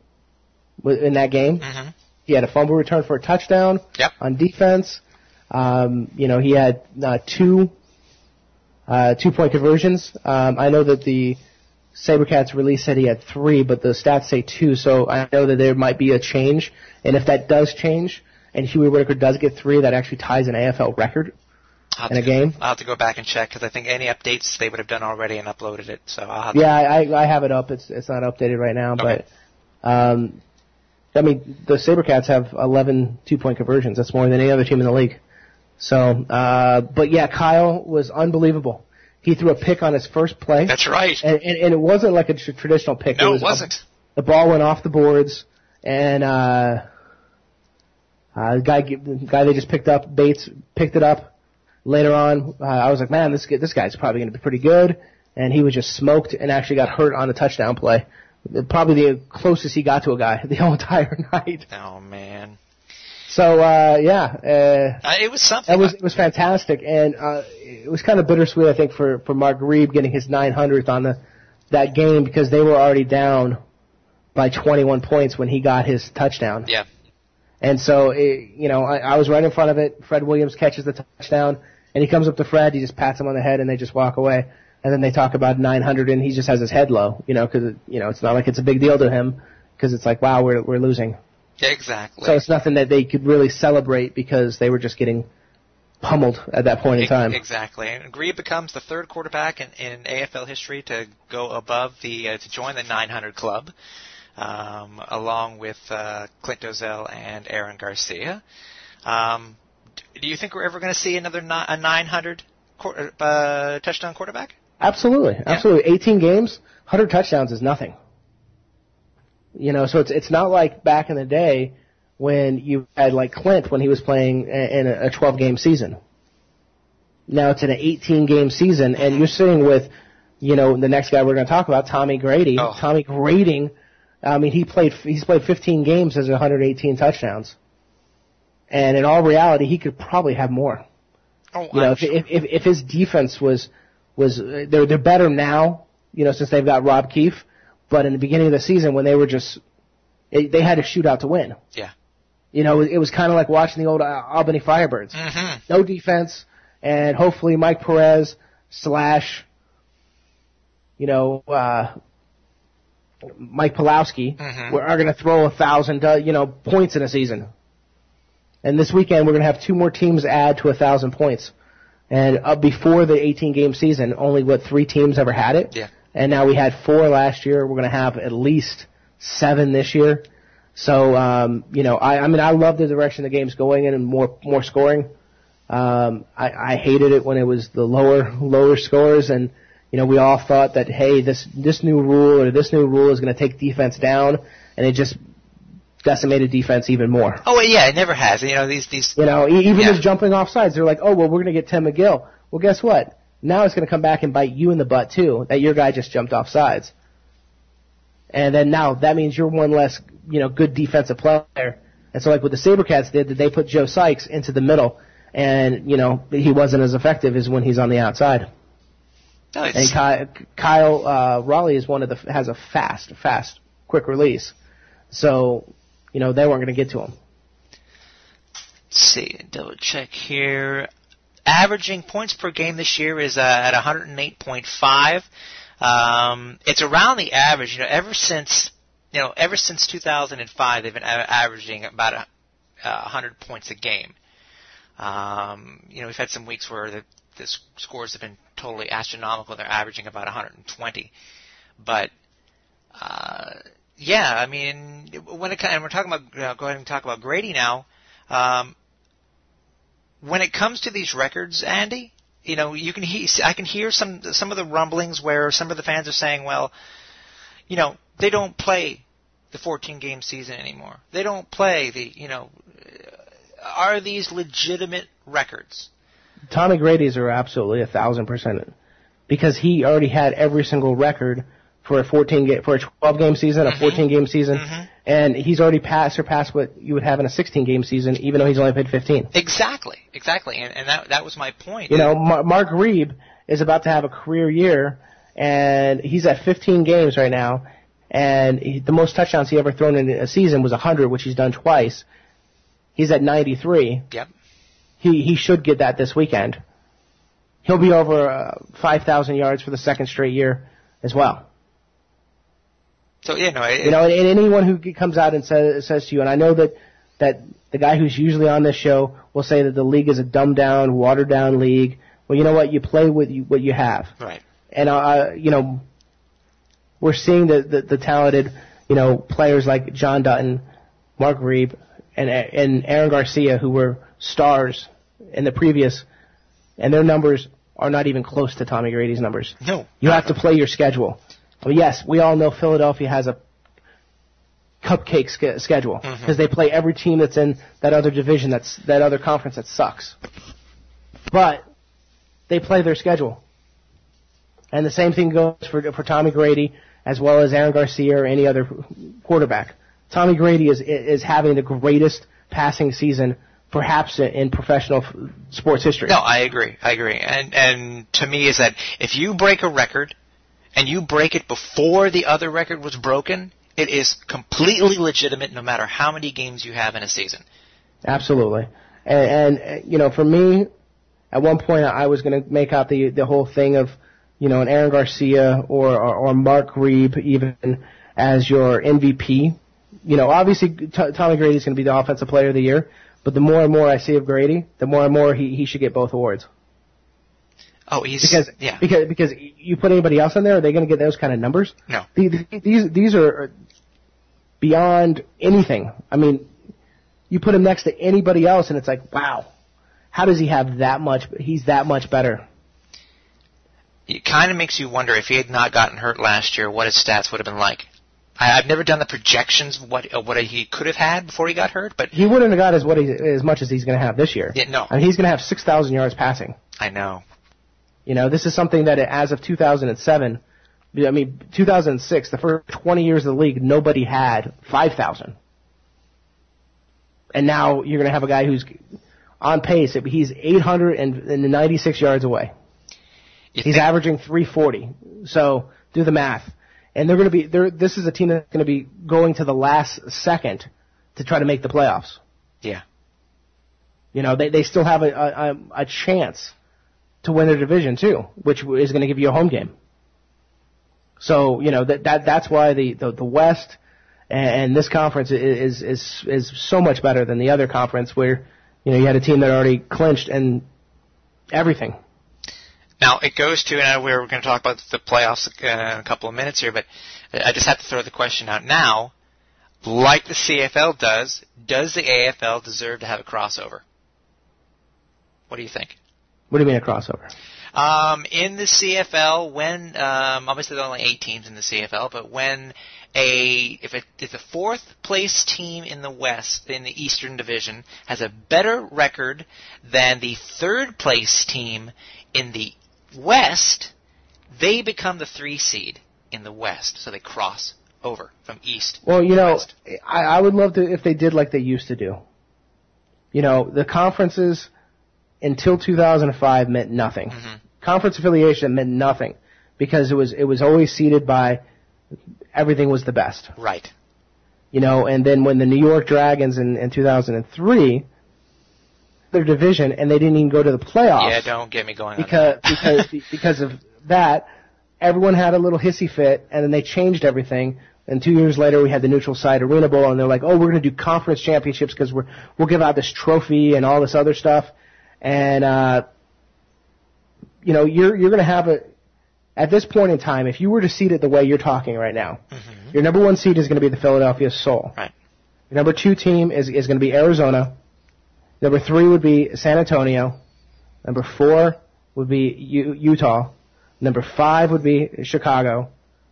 in that game. Mm-hmm. He had a fumble return for a touchdown yep. on defense. Um, you know, he had, uh, two, Uh, two-point conversions. Um, I know that the SaberCats release said he had three, but the stats say two, so I know that there might be a change. And if that does change, and Huey Whitaker does get three, that actually ties an A F L record in a game. Go, I'll have to go back and check, because I think any updates they would have done already and uploaded it. So I'll have yeah, to... I, I have it up. It's it's not updated right now, okay. but um, I mean, the SaberCats have eleven two-point conversions. That's more than any other team in the league. So, uh, but yeah, Kyle was unbelievable. He threw a pick on his first play. That's right. And, and, and it wasn't like a tr- traditional pick. No, it, was it wasn't. A, the ball went off the boards, and uh, uh, the guy, the guy they just picked up, Bates, picked it up. Later on, uh, I was like, man, this this guy's probably going to be pretty good. And he was just smoked and actually got hurt on a touchdown play. Probably the closest he got to a guy the whole entire night. Oh, man. So, uh, yeah. Uh, uh, it was something. It was, it was fantastic. And, uh, it was kind of bittersweet, I think, for, for Mark Reeb getting his nine hundredth on the, that game because they were already down by twenty-one points when he got his touchdown. Yeah. And so, it, you know, I, I was right in front of it. Fred Williams catches the touchdown and he comes up to Fred. He just pats him on the head and they just walk away. And then they talk about nine hundred and he just has his head low, you know, cause, you know, it's not like it's a big deal to him because it's like, wow, we're, we're losing. Exactly. So it's nothing that they could really celebrate because they were just getting pummeled at that point in time. Exactly. And Grebe becomes the third quarterback in, in A F L history to go above the, uh, to join the nine hundred club, um, along with, uh, Clint Dolezel and Aaron Garcia. Um, do you think we're ever going to see another ni- a nine hundred qu- uh, touchdown quarterback? Absolutely. Absolutely. Yeah. eighteen games, one hundred touchdowns is nothing. You know, so it's it's not like back in the day when you had like Clint when he was playing in a twelve-game season. Now it's in an eighteen-game season, and you're sitting with, you know, the next guy we're going to talk about, Tommy Grady. Oh. Tommy Grading, I mean, he played he's played fifteen games as one hundred eighteen touchdowns, and in all reality, he could probably have more. Oh, you know, if, sure. if if if his defense was was they're they're better now, you know, since they've got Rob Keefe. But in the beginning of the season, when they were just, it, they had to shoot out to win. Yeah. You know, it was kind of like watching the old Albany Firebirds. Mm-hmm. No defense, and hopefully Mike Perez slash, you know, uh, Mike Pulowski mm-hmm. are going to throw a thousand, uh, you know, points in a season. And this weekend we're going to have two more teams add to a thousand points. And uh, before the eighteen game season, only what three teams ever had it. Yeah. And now we had four last year. We're going to have at least seven this year. So um, you know, I, I mean, I love the direction the game's going in and more more scoring. Um, I, I hated it when it was the lower lower scores, and you know, we all thought that hey, this this new rule or this new rule is going to take defense down, and it just decimated defense even more. Oh yeah, it never has. You know, these these. You know, even yeah. just jumping off sides, they're like, oh well, we're going to get Tim McGill. Well, guess what? Now it's going to come back and bite you in the butt too. That your guy just jumped off sides, and then now that means you're one less, you know, good defensive player. And so, like what the SaberCats did, they put Joe Sykes into the middle, and you know he wasn't as effective as when he's on the outside. No, it's... And Kyle, Kyle uh, Raleigh is one of the has a fast, fast, quick release, so you know they weren't going to get to him. Let's see, double check here. Averaging points per game this year is uh, at one hundred eight point five. Um, it's around the average. You know, ever since you know, ever since two thousand five, they've been a- averaging about a, uh, one hundred points a game. Um, you know, we've had some weeks where the, the scores have been totally astronomical. They're averaging about one hundred twenty. But uh, yeah, I mean, when it and we're talking about uh, go ahead and talk about Grady now. Um, When it comes to these records, Andy, you know, you can he- I can hear some some of the rumblings where some of the fans are saying, well, you know, they don't play the fourteen game season anymore. They don't play the, you know, are these legitimate records? Tommy Grady's are absolutely a thousand percent, because he already had every single record for a fourteen game, for a twelve game season, mm-hmm. a fourteen game season. Mm-hmm. And he's already passed, surpassed what you would have in a sixteen game season, even though he's only played fifteen. Exactly, exactly, and, and that that was my point. You know, Mar- Mark Reeb is about to have a career year, and he's at fifteen games right now, and he, the most touchdowns he ever thrown in a season was one hundred, which he's done twice. He's at ninety-three. Yep. He he should get that this weekend. He'll be over uh, five thousand yards for the second straight year as well. So yeah, no, it, you know, and, and anyone who comes out and says says to you, and I know that that the guy who's usually on this show will say that the league is a dumbed down, watered down league. Well, you know what? You play with you, what you have. Right. And uh, you know, we're seeing the, the the talented, you know, players like John Dutton, Mark Reeb, and and Aaron Garcia, who were stars in the previous, and their numbers are not even close to Tommy Grady's numbers. No. You have to play your schedule. Well, yes, we all know Philadelphia has a cupcake ske- schedule because mm-hmm. they play every team that's in that other division, that's that other conference that sucks. But they play their schedule, and the same thing goes for for Tommy Grady as well as Aaron Garcia or any other quarterback. Tommy Grady is is having the greatest passing season perhaps in professional sports history. No, I agree. I agree. And and to me is that if you break a record and you break it before the other record was broken, it is completely legitimate no matter how many games you have in a season. Absolutely. And, and you know, for me, at one point I was going to make out the the whole thing of, you know, an Aaron Garcia or, or, or Mark Reeb even as your M V P. You know, obviously T- Tommy Grady is going to be the offensive player of the year, but the more and more I see of Grady, the more and more he, he should get both awards. Oh, he's because yeah. because because you put anybody else in there, are they going to get those kind of numbers? No. These these, these are beyond anything. I mean, you put him next to anybody else, and it's like, wow, how does he have that much? He's that much better. It kind of makes you wonder if he had not gotten hurt last year, what his stats would have been like. I, I've never done the projections of what uh, what he could have had before he got hurt, but he wouldn't have got as what he, as much as he's going to have this year. Yeah, no, I mean, he's going to have six thousand yards passing. I know. You know, this is something that as of two thousand seven, I mean, two thousand six, the first twenty years of the league, nobody had five thousand. And now you're going to have a guy who's on pace. He's eight hundred ninety-six yards away. You He's think- averaging three forty. So do the math. And they're going to be, they're, this is a team that's going to be going to the last second to try to make the playoffs. Yeah. You know, they, they still have a, a, a chance to win their division too, which is going to give you a home game. So, you know, that, that, that's why the, the, the West And this conference is is is so much better than the other conference where, you know, you had a team that already clinched and everything. Now, it goes to, and we're going to talk about the playoffs in a couple of minutes here, but I just have to throw the question out now. Like the C F L does, does the A F L deserve to have a crossover? What do you think? What do you mean a crossover? Um, in the C F L, when, um, obviously there are only eight teams in the C F L, but when a, if it, if the fourth place team in the West, in the Eastern Division, has a better record than the third place team in the West, they become the three seed in the West, so they cross over from East Well, you know, West. I, I would love to if they did like they used to do. You know, the conferences until two thousand five meant nothing. Mm-hmm. Conference affiliation meant nothing because it was it was always seeded by everything was the best. Right. You know, and then when the New York Dragons in, in two thousand three, their division, and they didn't even go to the playoffs. Yeah, don't get me going because, on that. because, because of that, everyone had a little hissy fit, and then they changed everything. And two years later, we had the neutral site Arena Bowl, and they're like, "Oh, we're going to do conference championships because we're we'll give out this trophy and all this other stuff." And uh, you know, you're you're going to have a at this point in time, if you were to seed it the way you're talking right now, mm-hmm. your number one seed is going to be the Philadelphia Soul. Right. Your number two team is is going to be Arizona. Number three would be San Antonio. Number four would be U- Utah. Number five would be Chicago.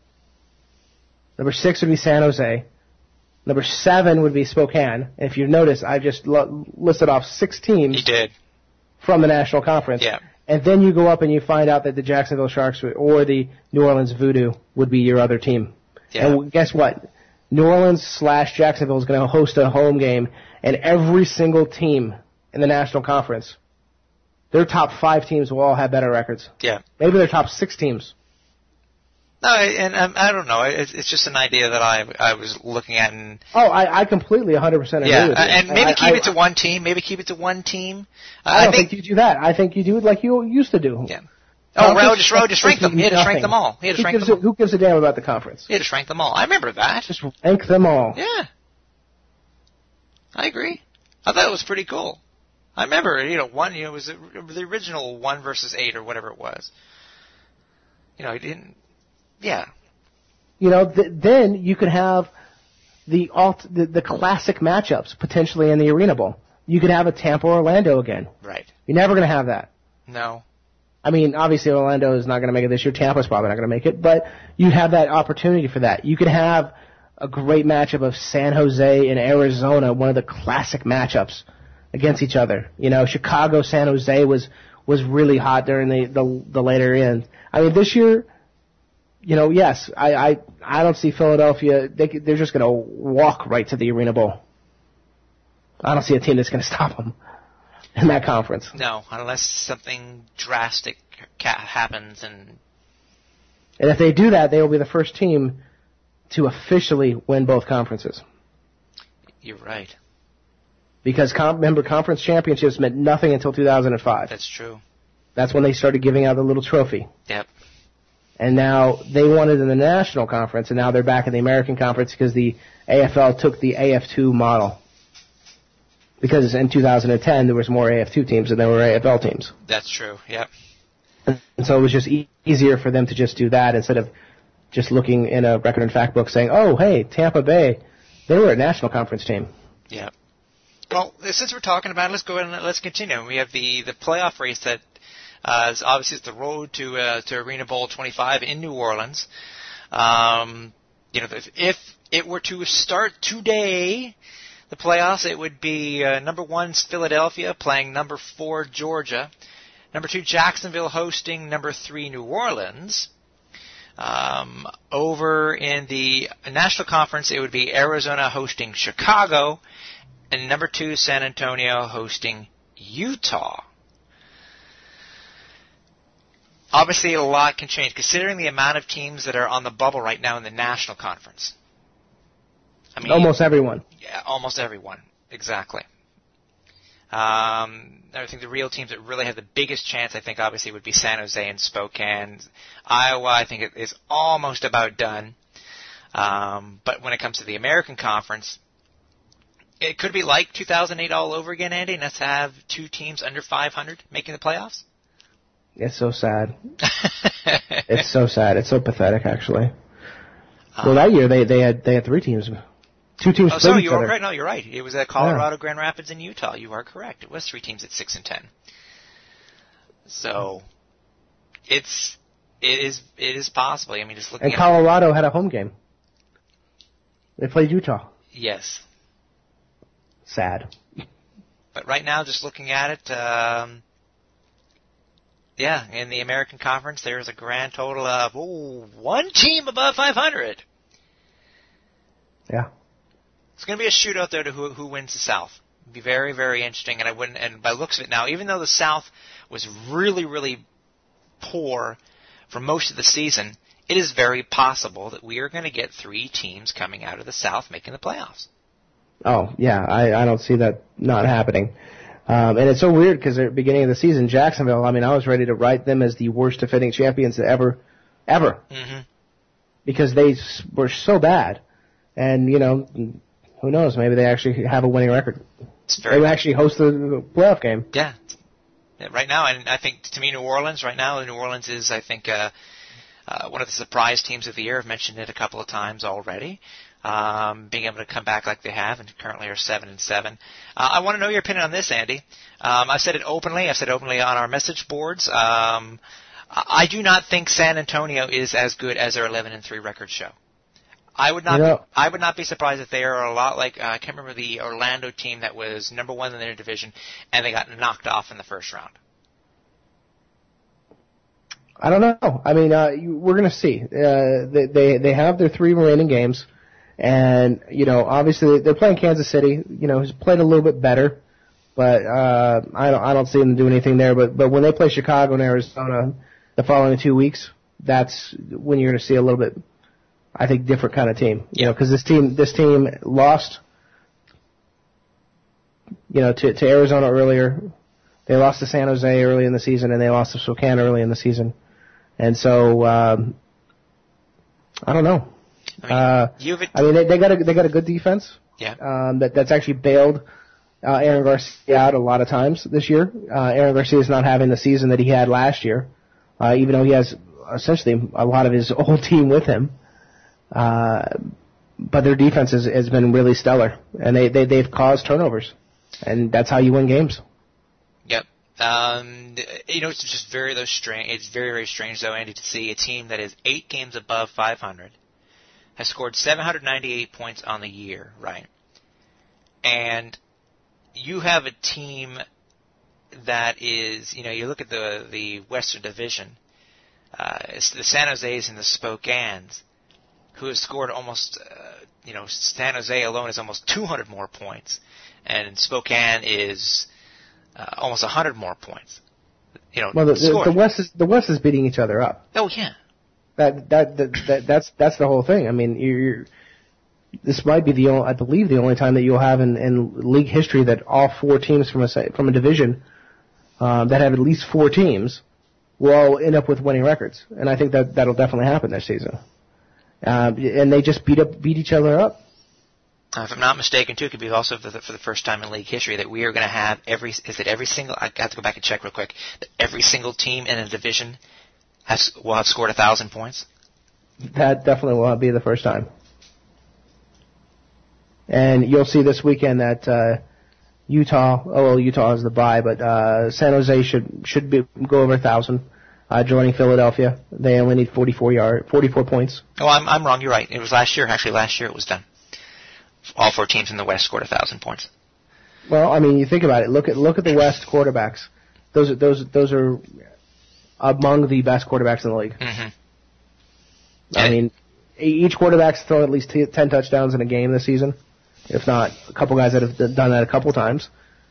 Number six would be San Jose. Number seven would be Spokane. And if you notice, I just lo- listed off six teams. You did. From the National Conference. Yeah. And then you go up and you find out that the Jacksonville Sharks or the New Orleans Voodoo would be your other team. Yeah. And guess what? New Orleans slash Jacksonville is going to host a home game, and every single team in the National Conference, their top five teams will all have better records. Yeah. Maybe their top six teams. No, and um, I don't know. It's, it's just an idea that I I was looking at, and oh, I, I completely one hundred percent agree yeah, with you. and maybe I, keep I, it to one team. Maybe keep it to one team. Uh, I don't I think, think you do that. I think you do it like you used to do. Yeah. Oh, well, just, oh, just rank them. He had to rank them all. He had to who, rank gives them a, who gives a damn about the conference? He had to rank them all. I remember that. Just rank them all. Yeah. I agree. I thought it was pretty cool. I remember, you know, one, you know, it was the, the original one versus eight or whatever it was. You know, he didn't, yeah. You know, th- then you could have the, alt, the the classic matchups potentially in the Arena Bowl. You could have a Tampa Orlando again. Right. You're never going to have that. No. I mean, obviously Orlando is not going to make it this year. Tampa's probably not going to make it, but you have that opportunity for that. You could have a great matchup of San Jose and Arizona, one of the classic matchups against each other. You know, Chicago, San Jose was was really hot during the the, the later end. I mean, this year, you know, yes, I I, I don't see Philadelphia. They they're just going to walk right to the Arena Bowl. I don't see a team that's going to stop them in that conference. No, unless something drastic ca- happens, and and if they do that, they will be the first team to officially win both conferences. You're right. Because com- remember, conference championships meant nothing until two thousand five. That's true. That's when they started giving out the little trophy. Yep. And now they won it in the National Conference, and now they're back in the American Conference because the A F L took the A F two model. Because in two thousand ten, there was more A F two teams than there were A F L teams. That's true, yep. And so it was just e- easier for them to just do that instead of just looking in a record and fact book saying, oh, hey, Tampa Bay, they were a National Conference team. Yeah. Well, since we're talking about it, let's go ahead and let's continue. We have the, the playoff race that uh, is obviously it's the road to uh, to Arena Bowl twenty-five in New Orleans. Um, you know, if, if it were to start today, the playoffs, it would be uh, number one Philadelphia playing number four Georgia, number two Jacksonville hosting number three New Orleans. Um, over in the National Conference, it would be Arizona hosting Chicago, and number two San Antonio hosting Utah. Obviously, a lot can change considering the amount of teams that are on the bubble right now in the National Conference. I mean, almost everyone. Yeah, almost everyone. Exactly. Um, I think the real teams that really have the biggest chance, I think, obviously, would be San Jose and Spokane. Iowa, I think, it is almost about done. Um, but when it comes to the American Conference, it could be like two thousand eight all over again, Andy, and let's have two teams under five hundred making the playoffs. It's so sad. It's so sad. It's so pathetic, actually. Um, well, that year they, they had they had three teams, two teams. Oh, split so each you were other. right. No, you're right. It was at Colorado, yeah. Grand Rapids, and Utah. You are correct. It was three teams at six and ten. So it's it is it is possible. I mean, just looking. And at Colorado had a home game. They played Utah. Yes. Sad. But right now, just looking at it, um, yeah, in the American Conference, there's a grand total of ooh, one team above five hundred. Yeah. It's going to be a shootout there to who, who wins the South. It'd be very, very interesting. And I wouldn't. And by the looks of it now, even though the South was really, really poor for most of the season, it is very possible that we are going to get three teams coming out of the South making the playoffs. Oh, yeah, I, I don't see that not happening. Um, and it's so weird because at the beginning of the season, Jacksonville, I mean, I was ready to write them as the worst defending champions ever, ever. Mm-hmm. Because they were so bad. And, you know, who knows, maybe they actually have a winning record. They would actually host the playoff game. Yeah. yeah. Right now, and I think, to me, New Orleans, right now, New Orleans is, I think, uh, uh, one of the surprise teams of the year. I've mentioned it a couple of times already. Um, being able to come back like they have, and currently are seven and seven. Uh, I want to know your opinion on this, Andy. Um, I've said it openly. I've said it openly on our message boards. Um, I do not think San Antonio is as good as their eleven and three record show. I would not. You know, be, I would not be surprised if they are a lot like uh, I can't remember the Orlando team that was number one in their division, and they got knocked off in the first round. I don't know. I mean, uh, you, we're going to see. Uh, they, they they have their three remaining games. And, you know, obviously they're playing Kansas City, you know, who's played a little bit better, but, uh, I don't, I don't see them do anything there. But, but when they play Chicago and Arizona the following two weeks, that's when you're going to see a little bit, I think, different kind of team. You know, because this team, this team lost, you know, to, to Arizona earlier. They lost to San Jose early in the season, and they lost to Spokane early in the season. And so, um, I don't know. I mean, uh, you've I mean they, they got a they got a good defense. Yeah. Um, that that's actually bailed uh, Aaron Garcia out a lot of times this year. Uh, Aaron Garcia is not having the season that he had last year, uh, even though he has essentially a lot of his old team with him. Uh, but their defense has, has been really stellar, and they, they they've caused turnovers, and that's how you win games. Yep. Um, you know, it's just very though strange. It's very very strange though, Andy, to see a team that is eight games above five hundred. Has scored seven hundred ninety-eight points on the year, right? And you have a team that is, you know, you look at the the Western Division, uh, it's the San Jose's and the Spokanes, who have scored almost, uh, you know, San Jose alone is almost two hundred more points, and Spokane is uh, almost one hundred more points. You know, well, the, the, the West is the West is beating each other up. Oh yeah. That, that that that that's that's the whole thing. I mean, you're, you're, this might be the only, I believe the only time that you'll have in, in league history that all four teams from a from a division um, that have at least four teams will all end up with winning records, and I think that that'll definitely happen this season. Uh, and they just beat up beat each other up. Uh, if I'm not mistaken, too, it could be also for the, for the first time in league history that we are going to have every is it every single I have to go back and check real quick that every single team in a division Has, will have scored a thousand points? That definitely will be the first time. And you'll see this weekend that uh, Utah, oh well, Utah is the bye, but uh, San Jose should should be, go over a thousand, uh, joining Philadelphia. They only need forty-four yard, forty-four points. Oh, I'm I'm wrong. You're right. It was last year. Actually, last year it was done. All four teams in the West scored a thousand points. Well, I mean, you think about it. Look at look at the West quarterbacks. Those are those those are among the best quarterbacks in the league. Mm-hmm. I mean, each quarterback's thrown at least ten touchdowns in a game this season, if not a couple guys that have done that a couple times.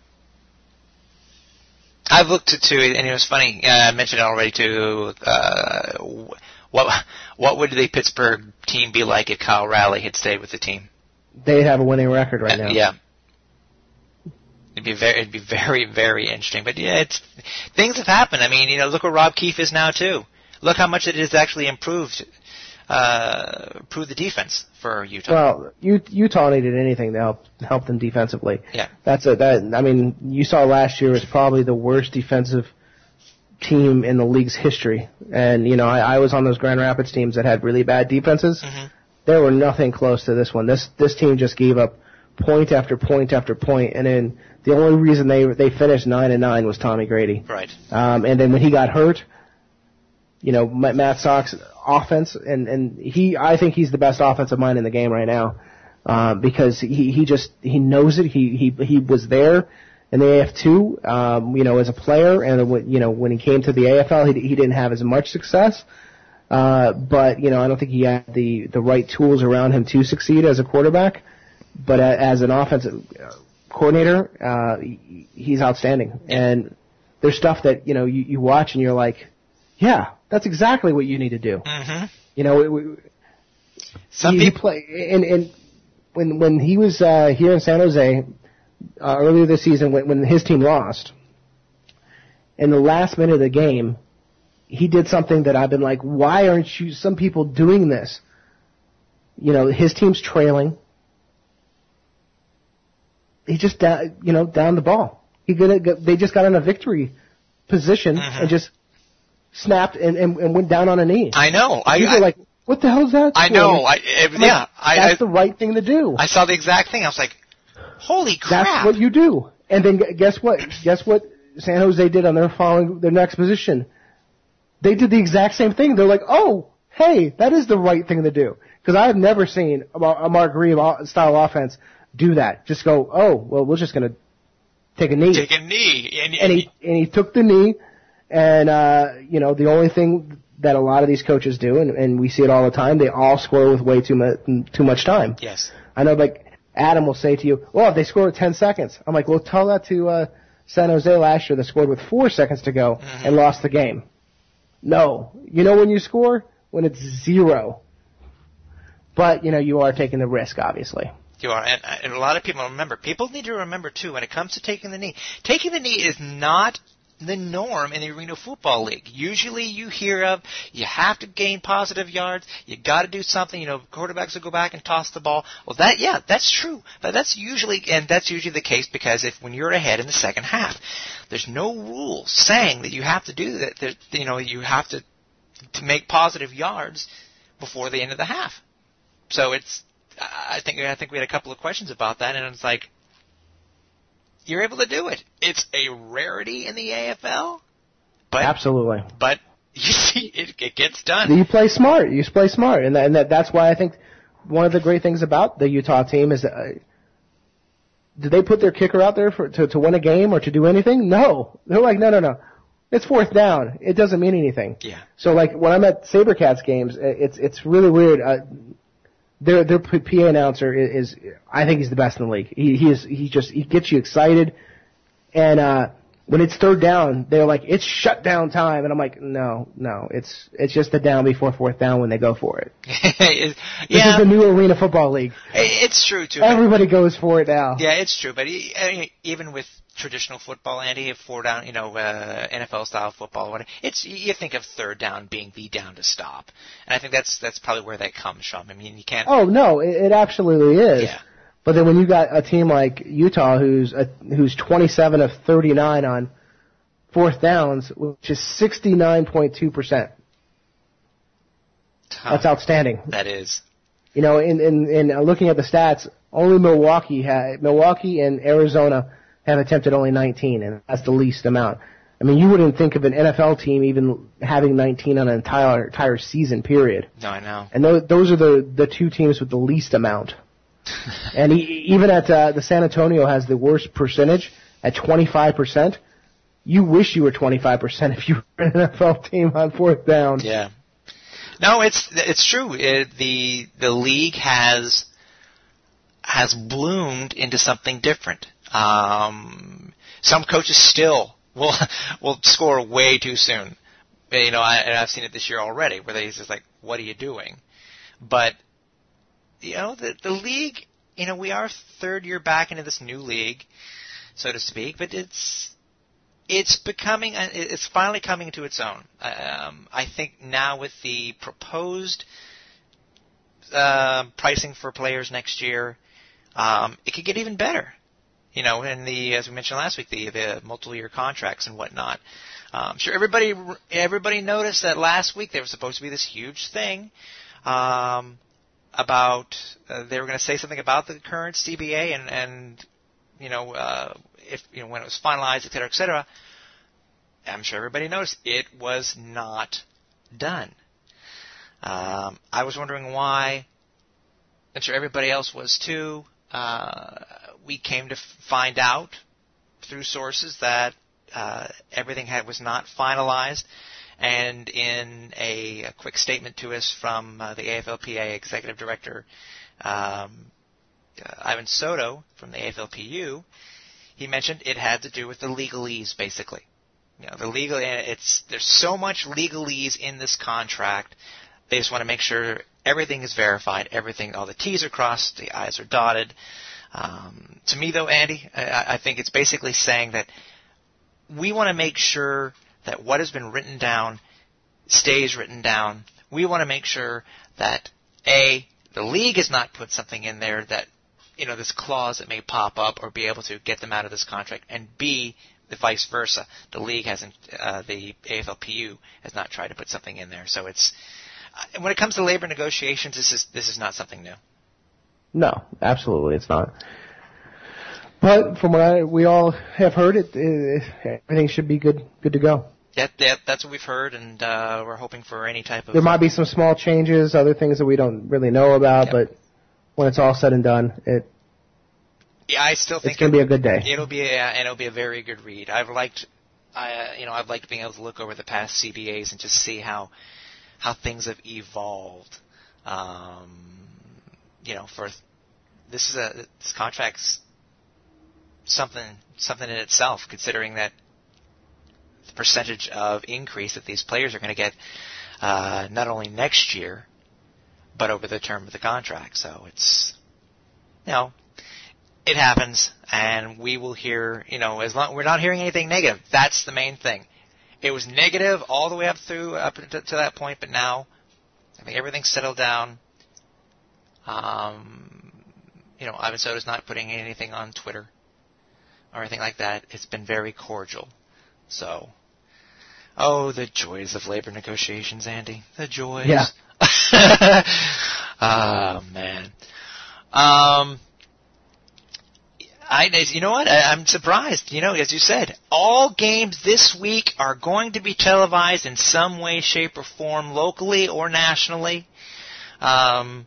I've looked at too, and it was funny. Uh, I mentioned it already too. Uh, what what would the Pittsburgh team be like if Kyle Raleigh had stayed with the team? They'd have a winning record right uh, now. Yeah. It'd be very, it'd be very, very interesting. But yeah, it's things have happened. I mean, you know, look where Rob Keefe is now too. Look how much it has actually improved uh, improve the defense for Utah. Well, U- Utah needed anything to help help them defensively. Yeah. That's a that. I mean, you saw last year was probably the worst defensive team in the league's history. And you know, I, I was on those Grand Rapids teams that had really bad defenses. Mm-hmm. There were nothing close to this one. This this team just gave up point after point after point, and then the only reason they they finished nine and nine was Tommy Grady. Right. Um, and then when he got hurt, you know, Matt Sock's offense, and and he, I think he's the best offensive mind in the game right now, uh, because he he just he knows it. He he he was there in the A F two, um, you know, as a player, and you know when he came to the A F L, he he didn't have as much success. Uh, but you know, I don't think he had the the right tools around him to succeed as a quarterback. But as an offensive coordinator, uh, he's outstanding. And there's stuff that, you know, you, you watch and you're like, yeah, that's exactly what you need to do. Mm-hmm. You know, it, it, Some he, people he play, and, and when, when he was, uh, here in San Jose, uh, earlier this season when, when his team lost, in the last minute of the game, he did something that I've been like, why aren't you, some people doing this? You know, his team's trailing. He just, down, you know, down the ball. He gonna, they just got in a victory position mm-hmm. and just snapped and, and, and went down on a knee. I know. I, People I, are like, what the hell is that? I know. I, it, like, yeah. I, that's I, the right thing to do. I saw the exact thing. I was like, holy crap. That's what you do. And then guess what? Guess what San Jose did on their following, their next position? They did the exact same thing. They're like, oh, hey, that is the right thing to do. Because I have never seen a Mark Reeve style offense do that. Just go, oh, well, we're just going to take a knee. Take a knee. And, and, he, and he took the knee, and, uh, you know, the only thing that a lot of these coaches do, and, and we see it all the time, they all score with way too much, too much time. Yes. I know, like, Adam will say to you, well, if they score with ten seconds. I'm like, well, tell that to uh, San Jose last year that scored with four seconds to go mm-hmm. and lost the game. No. You know when you score? When it's zero. But, you know, you are taking the risk, obviously. You are, and, and a lot of people remember. People need to remember, too, when it comes to taking the knee. Taking the knee is not the norm in the Arena Football League. Usually you hear of, you have to gain positive yards, you got to do something, you know, quarterbacks will go back and toss the ball. Well, that, yeah, that's true. But that's usually, and that's usually the case because if, when you're ahead in the second half, there's no rule saying that you have to do that, that you know, you have to, to make positive yards before the end of the half. So it's, I think I think we had a couple of questions about that, and it's like, you're able to do it. It's a rarity in the A F L, but absolutely. But you see, it, it gets done. You play smart. You play smart, and that, and that, that's why I think one of the great things about the Utah team is that. Uh, did they put their kicker out there for to, to win a game or to do anything? No. They're like, no, no, no. It's fourth down. It doesn't mean anything. Yeah. So like when I'm at SaberCats games, it's it's really weird. Uh, Their their P A announcer is, is I think he's the best in the league. He he is he just he gets you excited, and uh, when it's third down, they're like, it's shutdown time, and I'm like, no no it's it's just the down before fourth down when they go for it. yeah. This is the new Arena Football League. It's true too. Everybody goes for it now. Yeah, it's true, but he, I mean, even with traditional football, Andy, four down, you know, uh, N F L style football, whatever, it's you think of third down being the down to stop, and I think that's that's probably where that comes from. I mean, you can't. Oh no, it, it absolutely is. Yeah. But then when you got a team like Utah, who's a, who's twenty-seven of thirty-nine on fourth downs, which is sixty-nine point two percent. That's outstanding. That is. You know, in in in looking at the stats, only Milwaukee had Milwaukee and Arizona have attempted only nineteen, and that's the least amount. I mean, you wouldn't think of an N F L team even having nineteen on an entire entire season period. No, I know. And those, those are the, the two teams with the least amount. And he, even at uh, the San Antonio has the worst percentage at twenty-five percent. You wish you were twenty-five percent if you were an N F L team on fourth down. Yeah. No, it's it's true. It, the the league has has bloomed into something different. Um, some coaches still will will score way too soon. You know, I, and I've seen it this year already, where they're just like, "What are you doing?" But you know, the the league. You know, we are third year back into this new league, so to speak. But it's it's becoming it's finally coming into its own. Um, I think now with the proposed uh, pricing for players next year. Um, it could get even better. You know, in the, as we mentioned last week, the, the multi-year contracts and whatnot. Um, sure, everybody everybody noticed that last week there was supposed to be this huge thing um, about uh, they were going to say something about the current C B A and, and you know uh, if you know when it was finalized, et cetera, et cetera. I'm sure everybody noticed it was not done. Um, I was wondering why. I'm sure everybody else was too. Uh, we came to f- find out through sources that uh, everything had, was not finalized. And in a, a quick statement to us from uh, the A F L P A Executive Director um, uh, Ivan Soto from the A F L P U, he mentioned it had to do with the legalese, basically. You know, the legal. It's there's so much legalese in this contract. They just want to make sure everything is verified, everything, all the T's are crossed, the I's are dotted. Um, to me, though, Andy, I, I think it's basically saying that we want to make sure that what has been written down stays written down. We want to make sure that, A, the league has not put something in there that, you know, this clause that may pop up or be able to get them out of this contract, and B, the vice versa. The league hasn't, uh, the A F L P U has not tried to put something in there. So it's, uh, when it comes to labor negotiations, this is this is not something new. No, absolutely, it's not. But from what I, we all have heard, it, it everything should be good good to go. That, that that's what we've heard, and uh, we're hoping for any type of. There might be some small changes, other things that we don't really know about, yep. But when it's all said and done, it. Yeah, I still think it's going to be a good day. It'll be a, and it'll be a very good read. I've liked, I you know, I've liked being able to look over the past C B As and just see how how things have evolved. Um, you know, for this is a this contract's something something in itself, considering that the percentage of increase that these players are going to get uh, not only next year, but over the term of the contract. So it's, you know. It happens, and we will hear, you know, as long we're not hearing anything negative. That's the main thing. It was negative all the way up through up to, to that point, but now I think everything's settled down. Um, you know, Ivan Soto's not putting anything on Twitter or anything like that. It's been very cordial. So, oh, the joys of labor negotiations, Andy. The joys. Yeah. Oh, man. Um. I, you know what? I, I'm surprised. You know, as you said, all games this week are going to be televised in some way, shape, or form, locally or nationally. Um,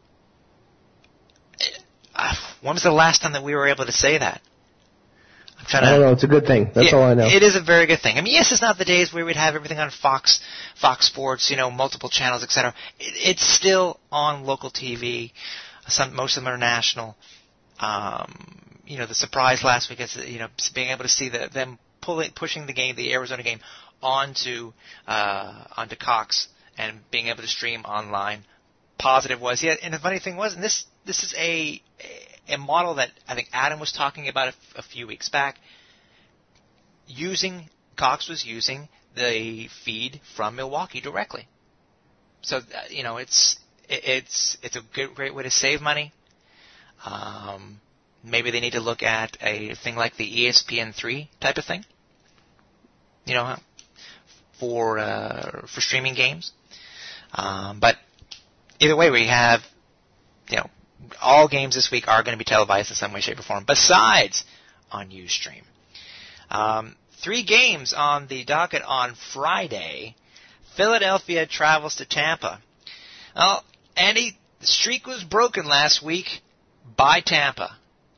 when was the last time that we were able to say that? I'm trying I don't to, know. It's a good thing. That's it, all I know. It is a very good thing. I mean, yes, it's not the days where we'd have everything on Fox, Fox Sports, you know, multiple channels, et cetera. It, it's still on local T V. Some, most of them are national. Um, You know, the surprise last week is, you know, being able to see the, them pulling, pushing the game, the Arizona game, onto uh, onto Cox and being able to stream online. Positive was, yeah. And the funny thing was, and this this is a a model that I think Adam was talking about a, a few weeks back. Using Cox was using the feed from Milwaukee directly. So uh, you know, it's it, it's it's a good great way to save money. Um. Maybe they need to look at a thing like the E S P N three type of thing, you know, for uh, for streaming games. Um, but either way, we have, you know, all games this week are going to be televised in some way, shape, or form, besides on Ustream. Um, three games on the docket on Friday. Philadelphia travels to Tampa. Well, Andy, the streak was broken last week by Tampa.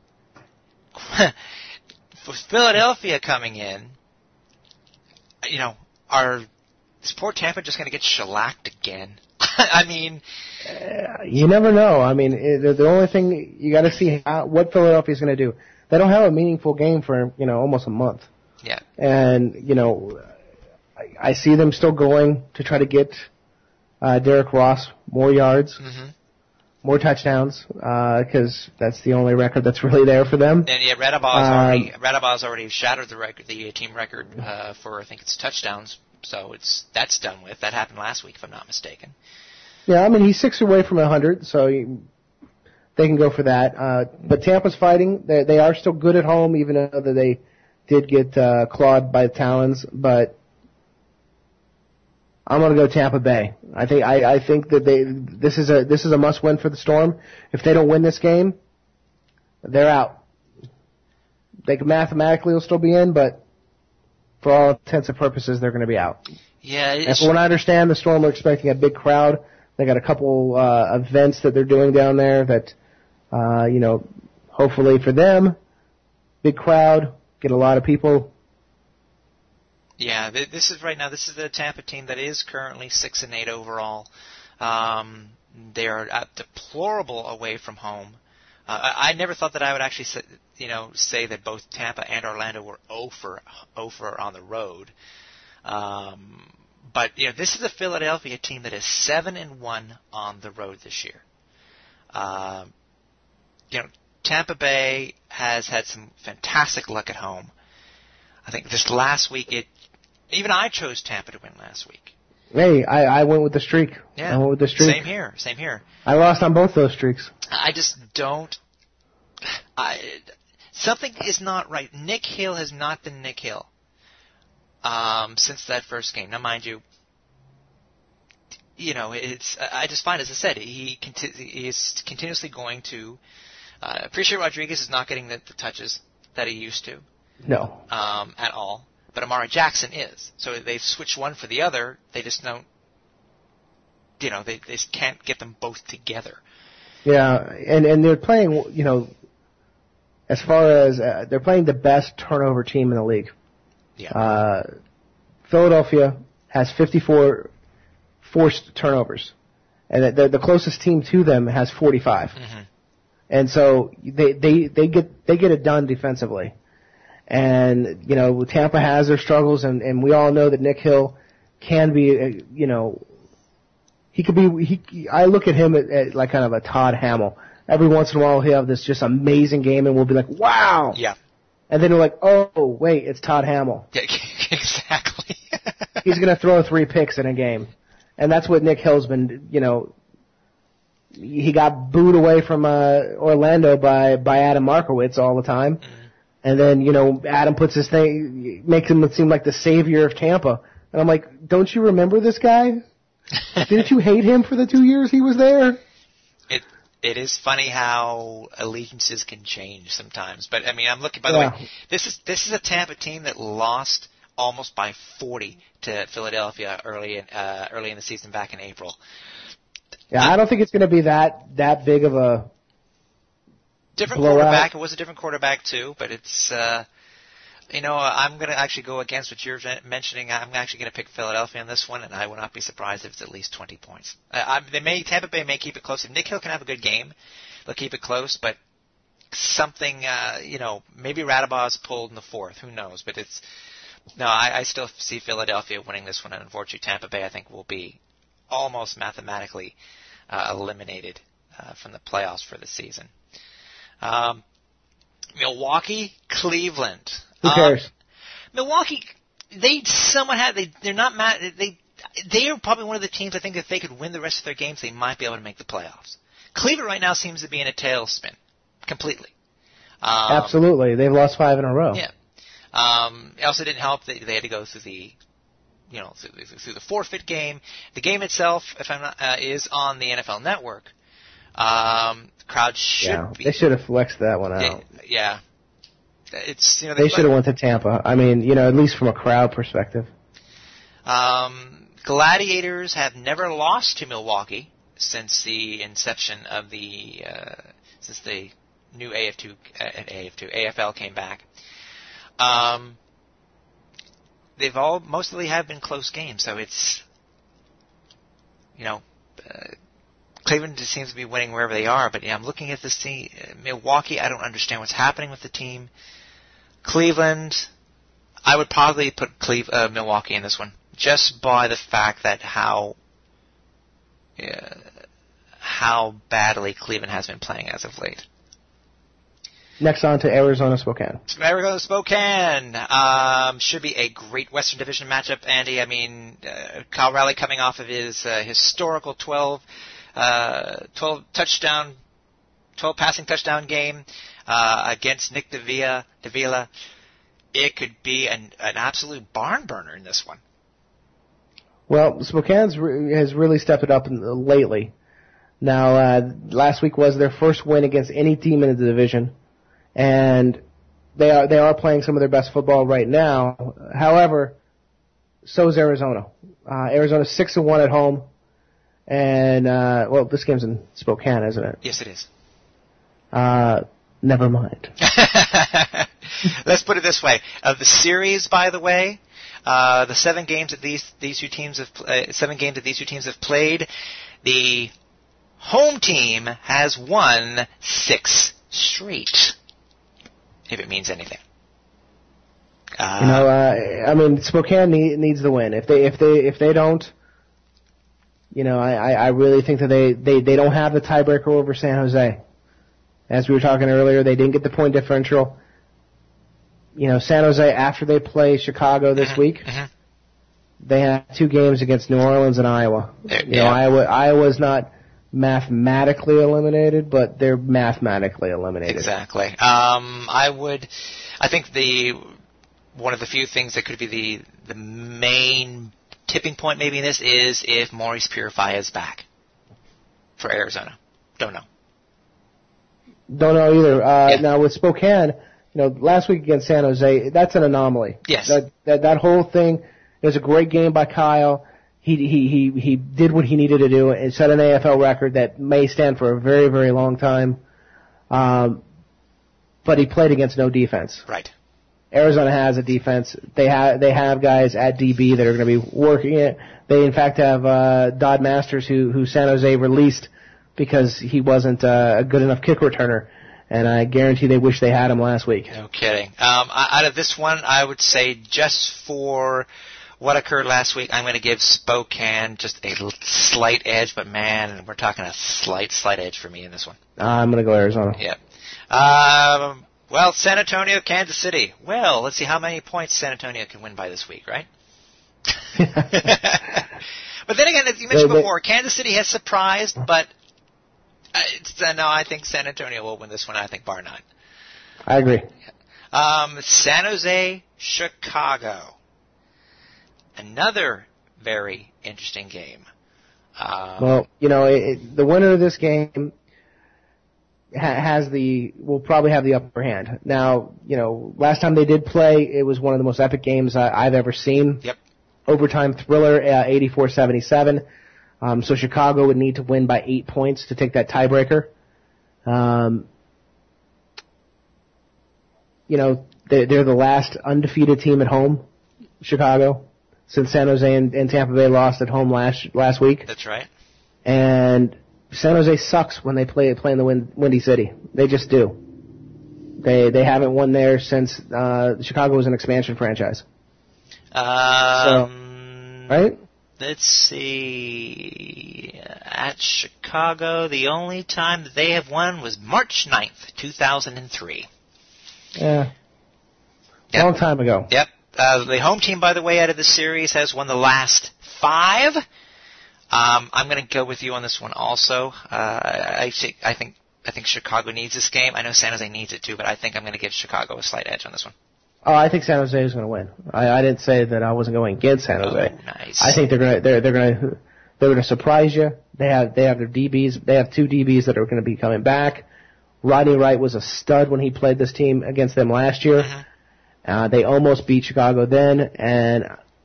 For Philadelphia coming in, you know, are is poor Tampa just going to get shellacked again? I mean, uh, you never know. I mean, it, the only thing you got to see how, what Philadelphia's going to do. They don't have a meaningful game for you know almost a month. Yeah. And you know, I, I see them still going to try to get uh, Derrick Ross more yards. Mm-hmm. More touchdowns, because uh, that's the only record that's really there for them. And yeah, Radabaw's um, already Radabaw's already shattered the record, the team record uh, for I think it's touchdowns. So it's that's done with. That happened last week, if I'm not mistaken. Yeah, I mean, he's six away from one hundred, so he, they can go for that. Uh, but Tampa's fighting. They, they are still good at home, even though they did get uh, clawed by the Talons. But I'm going to go Tampa Bay. I think I, I think that they this is a this is a must win for the Storm. If they don't win this game, they're out. They can mathematically will still be in, but for all intents and purposes, they're going to be out. Yeah. And from what I understand, the Storm are expecting a big crowd. They got a couple uh, events that they're doing down there that, uh, you know, hopefully for them, big crowd, get a lot of people. Yeah, this is right now. This is the Tampa team that is currently six and eight overall. Um, they are uh, deplorable away from home. Uh, I, I never thought that I would actually, say, you know, say that both Tampa and Orlando were oh for on the road. Um, but you know, this is a Philadelphia team that is seven and one on the road this year. Uh, you know, Tampa Bay has had some fantastic luck at home. I think this last week, it even I chose Tampa to win last week. Hey, I, I went with the streak. Yeah, I went with the streak. Same here. Same here. I lost on both those streaks. I just don't. I something is not right. Nick Hill has not been Nick Hill um, since that first game. Now, mind you, you know it's. I just find, as I said, he conti- he is continuously going to. Uh, appreciate Rodriguez is not getting the, the touches that he used to. No. Um, at all. But Amari Jackson is. So they've switched one for the other. They just don't, you know, they, they just can't get them both together. Yeah, and, and they're playing, you know, as far as, uh, they're playing the best turnover team in the league. Yeah. Uh, Philadelphia has fifty-four forced turnovers. And the, the closest team to them has forty-five. Mm-hmm. And so they, they, they get, they get it done defensively. And, you know, Tampa has their struggles, and, and we all know that Nick Hill can be, uh, you know, he could be, he, I look at him at, at like kind of a Todd Hamill. Every once in a while he'll have this just amazing game, and we'll be like, wow! Yeah. And then we're like, oh, wait, it's Todd Hamill. Yeah, exactly. He's going to throw three picks in a game. And that's what Nick Hill's been, you know, he got booed away from uh, Orlando by, by Adam Markowitz all the time. Mm-hmm. And then, you know, Adam puts his thing, makes him seem like the savior of Tampa. And I'm like, don't you remember this guy? Didn't you hate him for the two years he was there? It It is funny how allegiances can change sometimes. But, I mean, I'm looking, by the yeah. way, this is this is a Tampa team that lost almost by forty to Philadelphia early in, uh, early in the season back in April. Yeah, I don't think it's going to be that that big of a different blowout. quarterback. It was a different quarterback too, but it's uh, you know I'm going to actually go against what you're mentioning. I'm actually going to pick Philadelphia in this one, and I will not be surprised if it's at least twenty points. Uh, I, they may Tampa Bay may keep it close. If Nick Hill can have a good game, they'll keep it close. But something, uh, you know, maybe Radabaugh's pulled in the fourth. Who knows? But it's no. I, I still see Philadelphia winning this one, and unfortunately, Tampa Bay I think will be almost mathematically uh, eliminated uh, from the playoffs for the season. Um, Milwaukee, Cleveland. Who cares? Um, Milwaukee, they somewhat have. They they're not mad. They they are probably one of the teams I think if they could win the rest of their games, they might be able to make the playoffs. Cleveland right now seems to be in a tailspin completely. Um, Absolutely, they've lost five in a row. Yeah. Um, it also didn't help that they had to go through the. You know, through, through the forfeit game. The game itself, if I'm not, uh, is on the N F L Network. Um, the crowd should yeah, be. They should have flexed that one out. They, yeah, it's you know they, they should have went to Tampa. I mean, you know, at least from a crowd perspective. Um, Gladiators have never lost to Milwaukee since the inception of the uh, since the new A F two uh, A F two A F L came back. Um. They've all mostly have been close games, so it's you know uh, Cleveland just seems to be winning wherever they are. But yeah, I'm looking at this team, uh, Milwaukee. I don't understand what's happening with the team. Cleveland, I would probably put Cleve, uh, Milwaukee in this one just by the fact that how uh, how badly Cleveland has been playing as of late. Next on to Arizona Spokane. Arizona Spokane um, should be a great Western Division matchup, Andy. I mean, uh, Kyle Raleigh coming off of his uh, historical twelve, uh, twelve touchdown, twelve passing touchdown game uh, against Nick Davila. Davila. It could be an, an absolute barn burner in this one. Well, Spokane's re- has really stepped it up in, uh, lately. Now, uh, last week was their first win against any team in the division, and they are they are playing some of their best football right now. However, so is Arizona. Uh, Arizona's six and one at home, and uh, well, this game's in Spokane, isn't it? Yes, it is. Uh, never mind. Let's put it this way: of the series, by the way, uh, the seven games that these these two teams have uh, seven games that these two teams have played, the home team has won six straight, if it means anything. Uh, you know, uh, I mean, Spokane need, needs the win. If they if they if they don't, you know, I, I really think that they, they, they don't have the tiebreaker over San Jose. As we were talking earlier, they didn't get the point differential. You know, San Jose, after they play Chicago this mm-hmm, week, mm-hmm. they have two games against New Orleans and Iowa. They're, you yeah. know, Iowa Iowa's not mathematically eliminated, but they're mathematically eliminated. Exactly. Um, I would, I think the one of the few things that could be the the main tipping point maybe in this is if Maurice Purify is back for Arizona. Don't know. Don't know either. Uh, yeah. Now with Spokane, you know, last week against San Jose, that's an anomaly. Yes. That that, that whole thing, it was a great game by Kyle. He he he he did what he needed to do and set an A F L record that may stand for a very very long time. Um, but he played against no defense. Right. Arizona has a defense. They have they have guys at D B that are going to be working it. They in fact have uh, Dodd Masters, who who San Jose released because he wasn't uh, a good enough kick returner, and I guarantee they wish they had him last week. No kidding. Um, out of this one, I would say just for what occurred last week, I'm going to give Spokane just a slight edge, but man, we're talking a slight, slight edge for me in this one. I'm going to go Arizona. Yeah. Um, well, San Antonio, Kansas City. Well, let's see how many points San Antonio can win by this week, right? But then again, as you mentioned they, they, before, Kansas City has surprised, but uh, it's, uh, no, I think San Antonio will win this one, I think, bar none. I agree. Um, San Jose, Chicago. Another very interesting game. Um, well, you know, it, it, the winner of this game ha- has the will probably have the upper hand. Now, you know, last time they did play, it was one of the most epic games I, I've ever seen. Yep. Overtime thriller, uh, eighty-four seventy-seven. Um, so Chicago would need to win by eight points to take that tiebreaker. Um, you know, they're, they're the last undefeated team at home, Chicago, since San Jose and, and Tampa Bay lost at home last last week. That's right. And San Jose sucks when they play play in the wind, Windy City. They just do. They they haven't won there since uh, Chicago was an expansion franchise. Um, so, right? Let's see. At Chicago, the only time that they have won was March ninth, two thousand three. Yeah. Yep. Long time ago. Yep. Uh, the home team, by the way, out of the series has won the last five. Um, I'm going to go with you on this one also. Uh, I think I think I think Chicago needs this game. I know San Jose needs it too, but I think I'm going to give Chicago a slight edge on this one. Oh, I think San Jose is going to win. I, I didn't say that I wasn't going against San Jose. Oh, nice. I think they're going to they're they're going to they're going to surprise you. They have they have their D Bs. They have two D Bs that are going to be coming back. Rodney Wright was a stud when he played this team against them last year. Mm-hmm. Uh, they almost beat Chicago then, and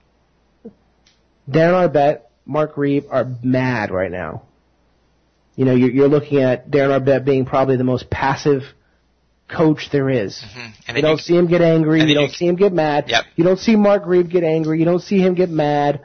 Darren Arbette, Mark Reeve are mad right now. You know, you're, you're looking at Darren Arbette being probably the most passive coach there is. Mm-hmm. And you don't you, see him get angry. You don't you, see him get mad. Yep. You don't see Mark Reeve get angry. You don't see him get mad.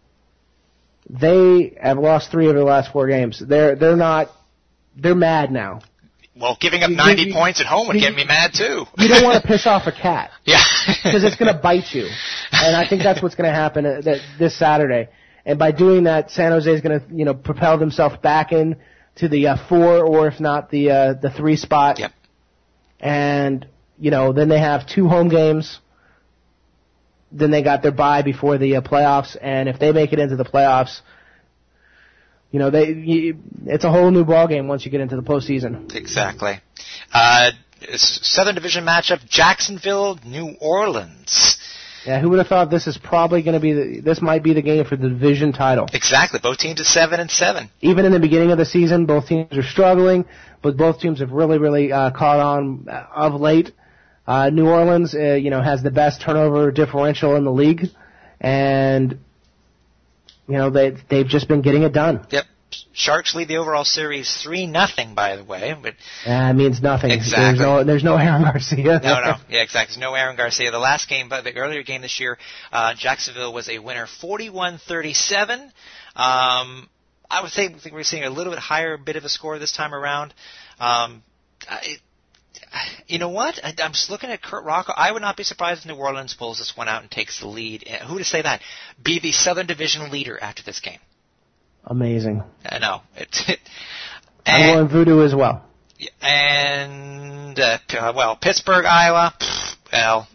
They have lost three of their last four games. They're they're not. They're mad now. Well, giving up ninety you, points at home would you, get me mad too. You don't want to piss off a cat. Yeah. Because it's going to bite you. And I think that's what's going to happen uh, that, this Saturday. And by doing that, San Jose is going to, you know, propel themselves back in to the uh, four, or if not the uh, the three spot. Yep. And, you know, then they have two home games. Then they got their bye before the uh, playoffs. And if they make it into the playoffs, you know, they you, it's a whole new ballgame once you get into the postseason. Exactly. Uh, Southern Division matchup, Jacksonville, New Orleans. Yeah, who would have thought this is probably going to be the, this might be the game for the division title. Exactly. Both teams are seven and seven. Even in the beginning of the season, both teams are struggling, but both teams have really, really uh, caught on of late. Uh, New Orleans, uh, you know, has the best turnover differential in the league, and you know they they've just been getting it done. Yep. Sharks lead the overall series three nothing, by the way. But that means nothing. Exactly. There's no, there's no Aaron Garcia. No, no. Yeah, exactly. There's no Aaron Garcia. The last game, but the earlier game this year, uh, Jacksonville was a winner forty-one thirty-seven. Um, I would say I think we're seeing a little bit higher bit of a score this time around. Um, it, you know what? I, I'm just looking at Kurt Rocco. I would not be surprised if New Orleans pulls this one out and takes the lead. Who to say that? Be the Southern Division leader after this game. Amazing. I know. It, it, I'm going voodoo as well. And, uh, well, Pittsburgh, Iowa, pff, well.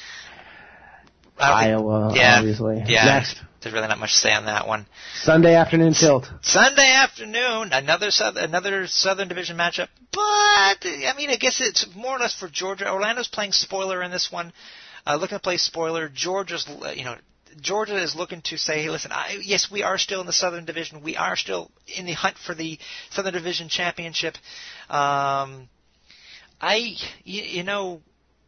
Iowa, yeah, obviously. Yeah, Next. There's really not much to say on that one. Sunday afternoon tilt. Sunday afternoon, another Southern, another Southern Division matchup. But, I mean, I guess it's more or less for Georgia. Orlando's playing spoiler in this one. Uh, looking to play spoiler. Georgia's, you know, Georgia is looking to say, hey, listen, I, yes, we are still in the Southern Division. We are still in the hunt for the Southern Division championship. Um, I, you, you know...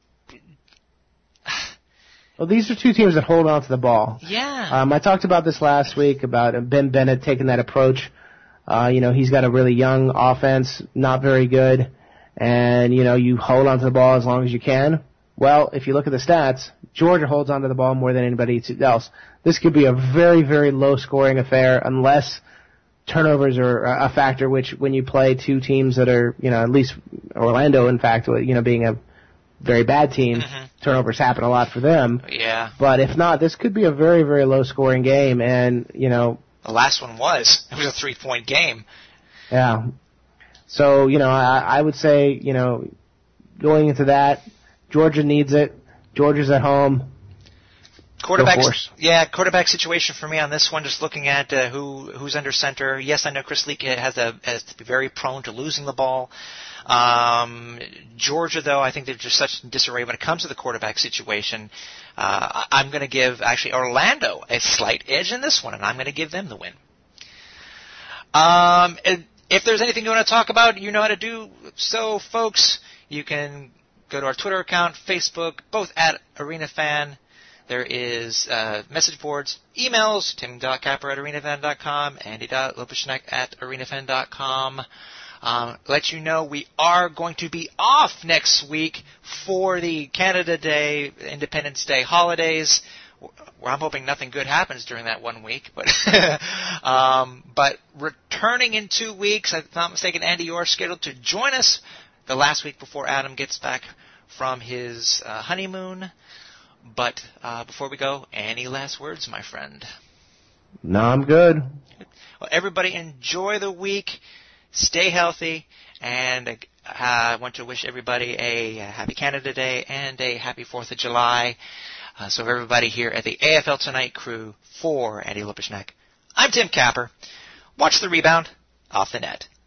Well, these are two teams that hold on to the ball. Yeah. Um, I talked about this last week about Ben Bennett taking that approach. Uh, you know, he's got a really young offense, not very good, and, you know, you hold on to the ball as long as you can. Well, if you look at the stats, Georgia holds on to the ball more than anybody else. This could be a very, very low-scoring affair unless turnovers are a factor, which when you play two teams that are, you know, at least Orlando, in fact, you know, being a very bad team, mm-hmm. turnovers happen a lot for them. Yeah. But if not, this could be a very, very low-scoring game, and, you know... The last one was. It was a three-point game. Yeah. So, you know, I, I would say, you know, going into that, Georgia needs it. Georgia's at home. Quarterback, yeah, quarterback situation for me on this one. Just looking at uh, who who's under center. Yes, I know Chris Leak has a has to be very prone to losing the ball. Um, Georgia, though, I think they're just such disarray when it comes to the quarterback situation. Uh, I'm going to give actually Orlando a slight edge in this one, and I'm going to give them the win. Um, if there's anything you want to talk about, you know how to do so, folks. You can go to our Twitter account, Facebook, both at ArenaFan. There is uh, message boards, emails, tim dot capper at arenafan dot com, andy dot lopashnek at arenafan dot com. Um, let you know we are going to be off next week for the Canada Day, Independence Day holidays. I'm hoping nothing good happens during that one week. But um, but returning in two weeks, if I'm not mistaken, Andy, you're scheduled to join us the last week before Adam gets back from his uh, honeymoon. But uh, before we go, any last words, my friend? No, I'm good. Well, everybody enjoy the week. Stay healthy. And uh, I want to wish everybody a happy Canada Day and a happy fourth of July. Uh, so everybody here at the A F L Tonight crew for Andy Lopashnek, I'm Tim Capper. Watch the rebound off the net.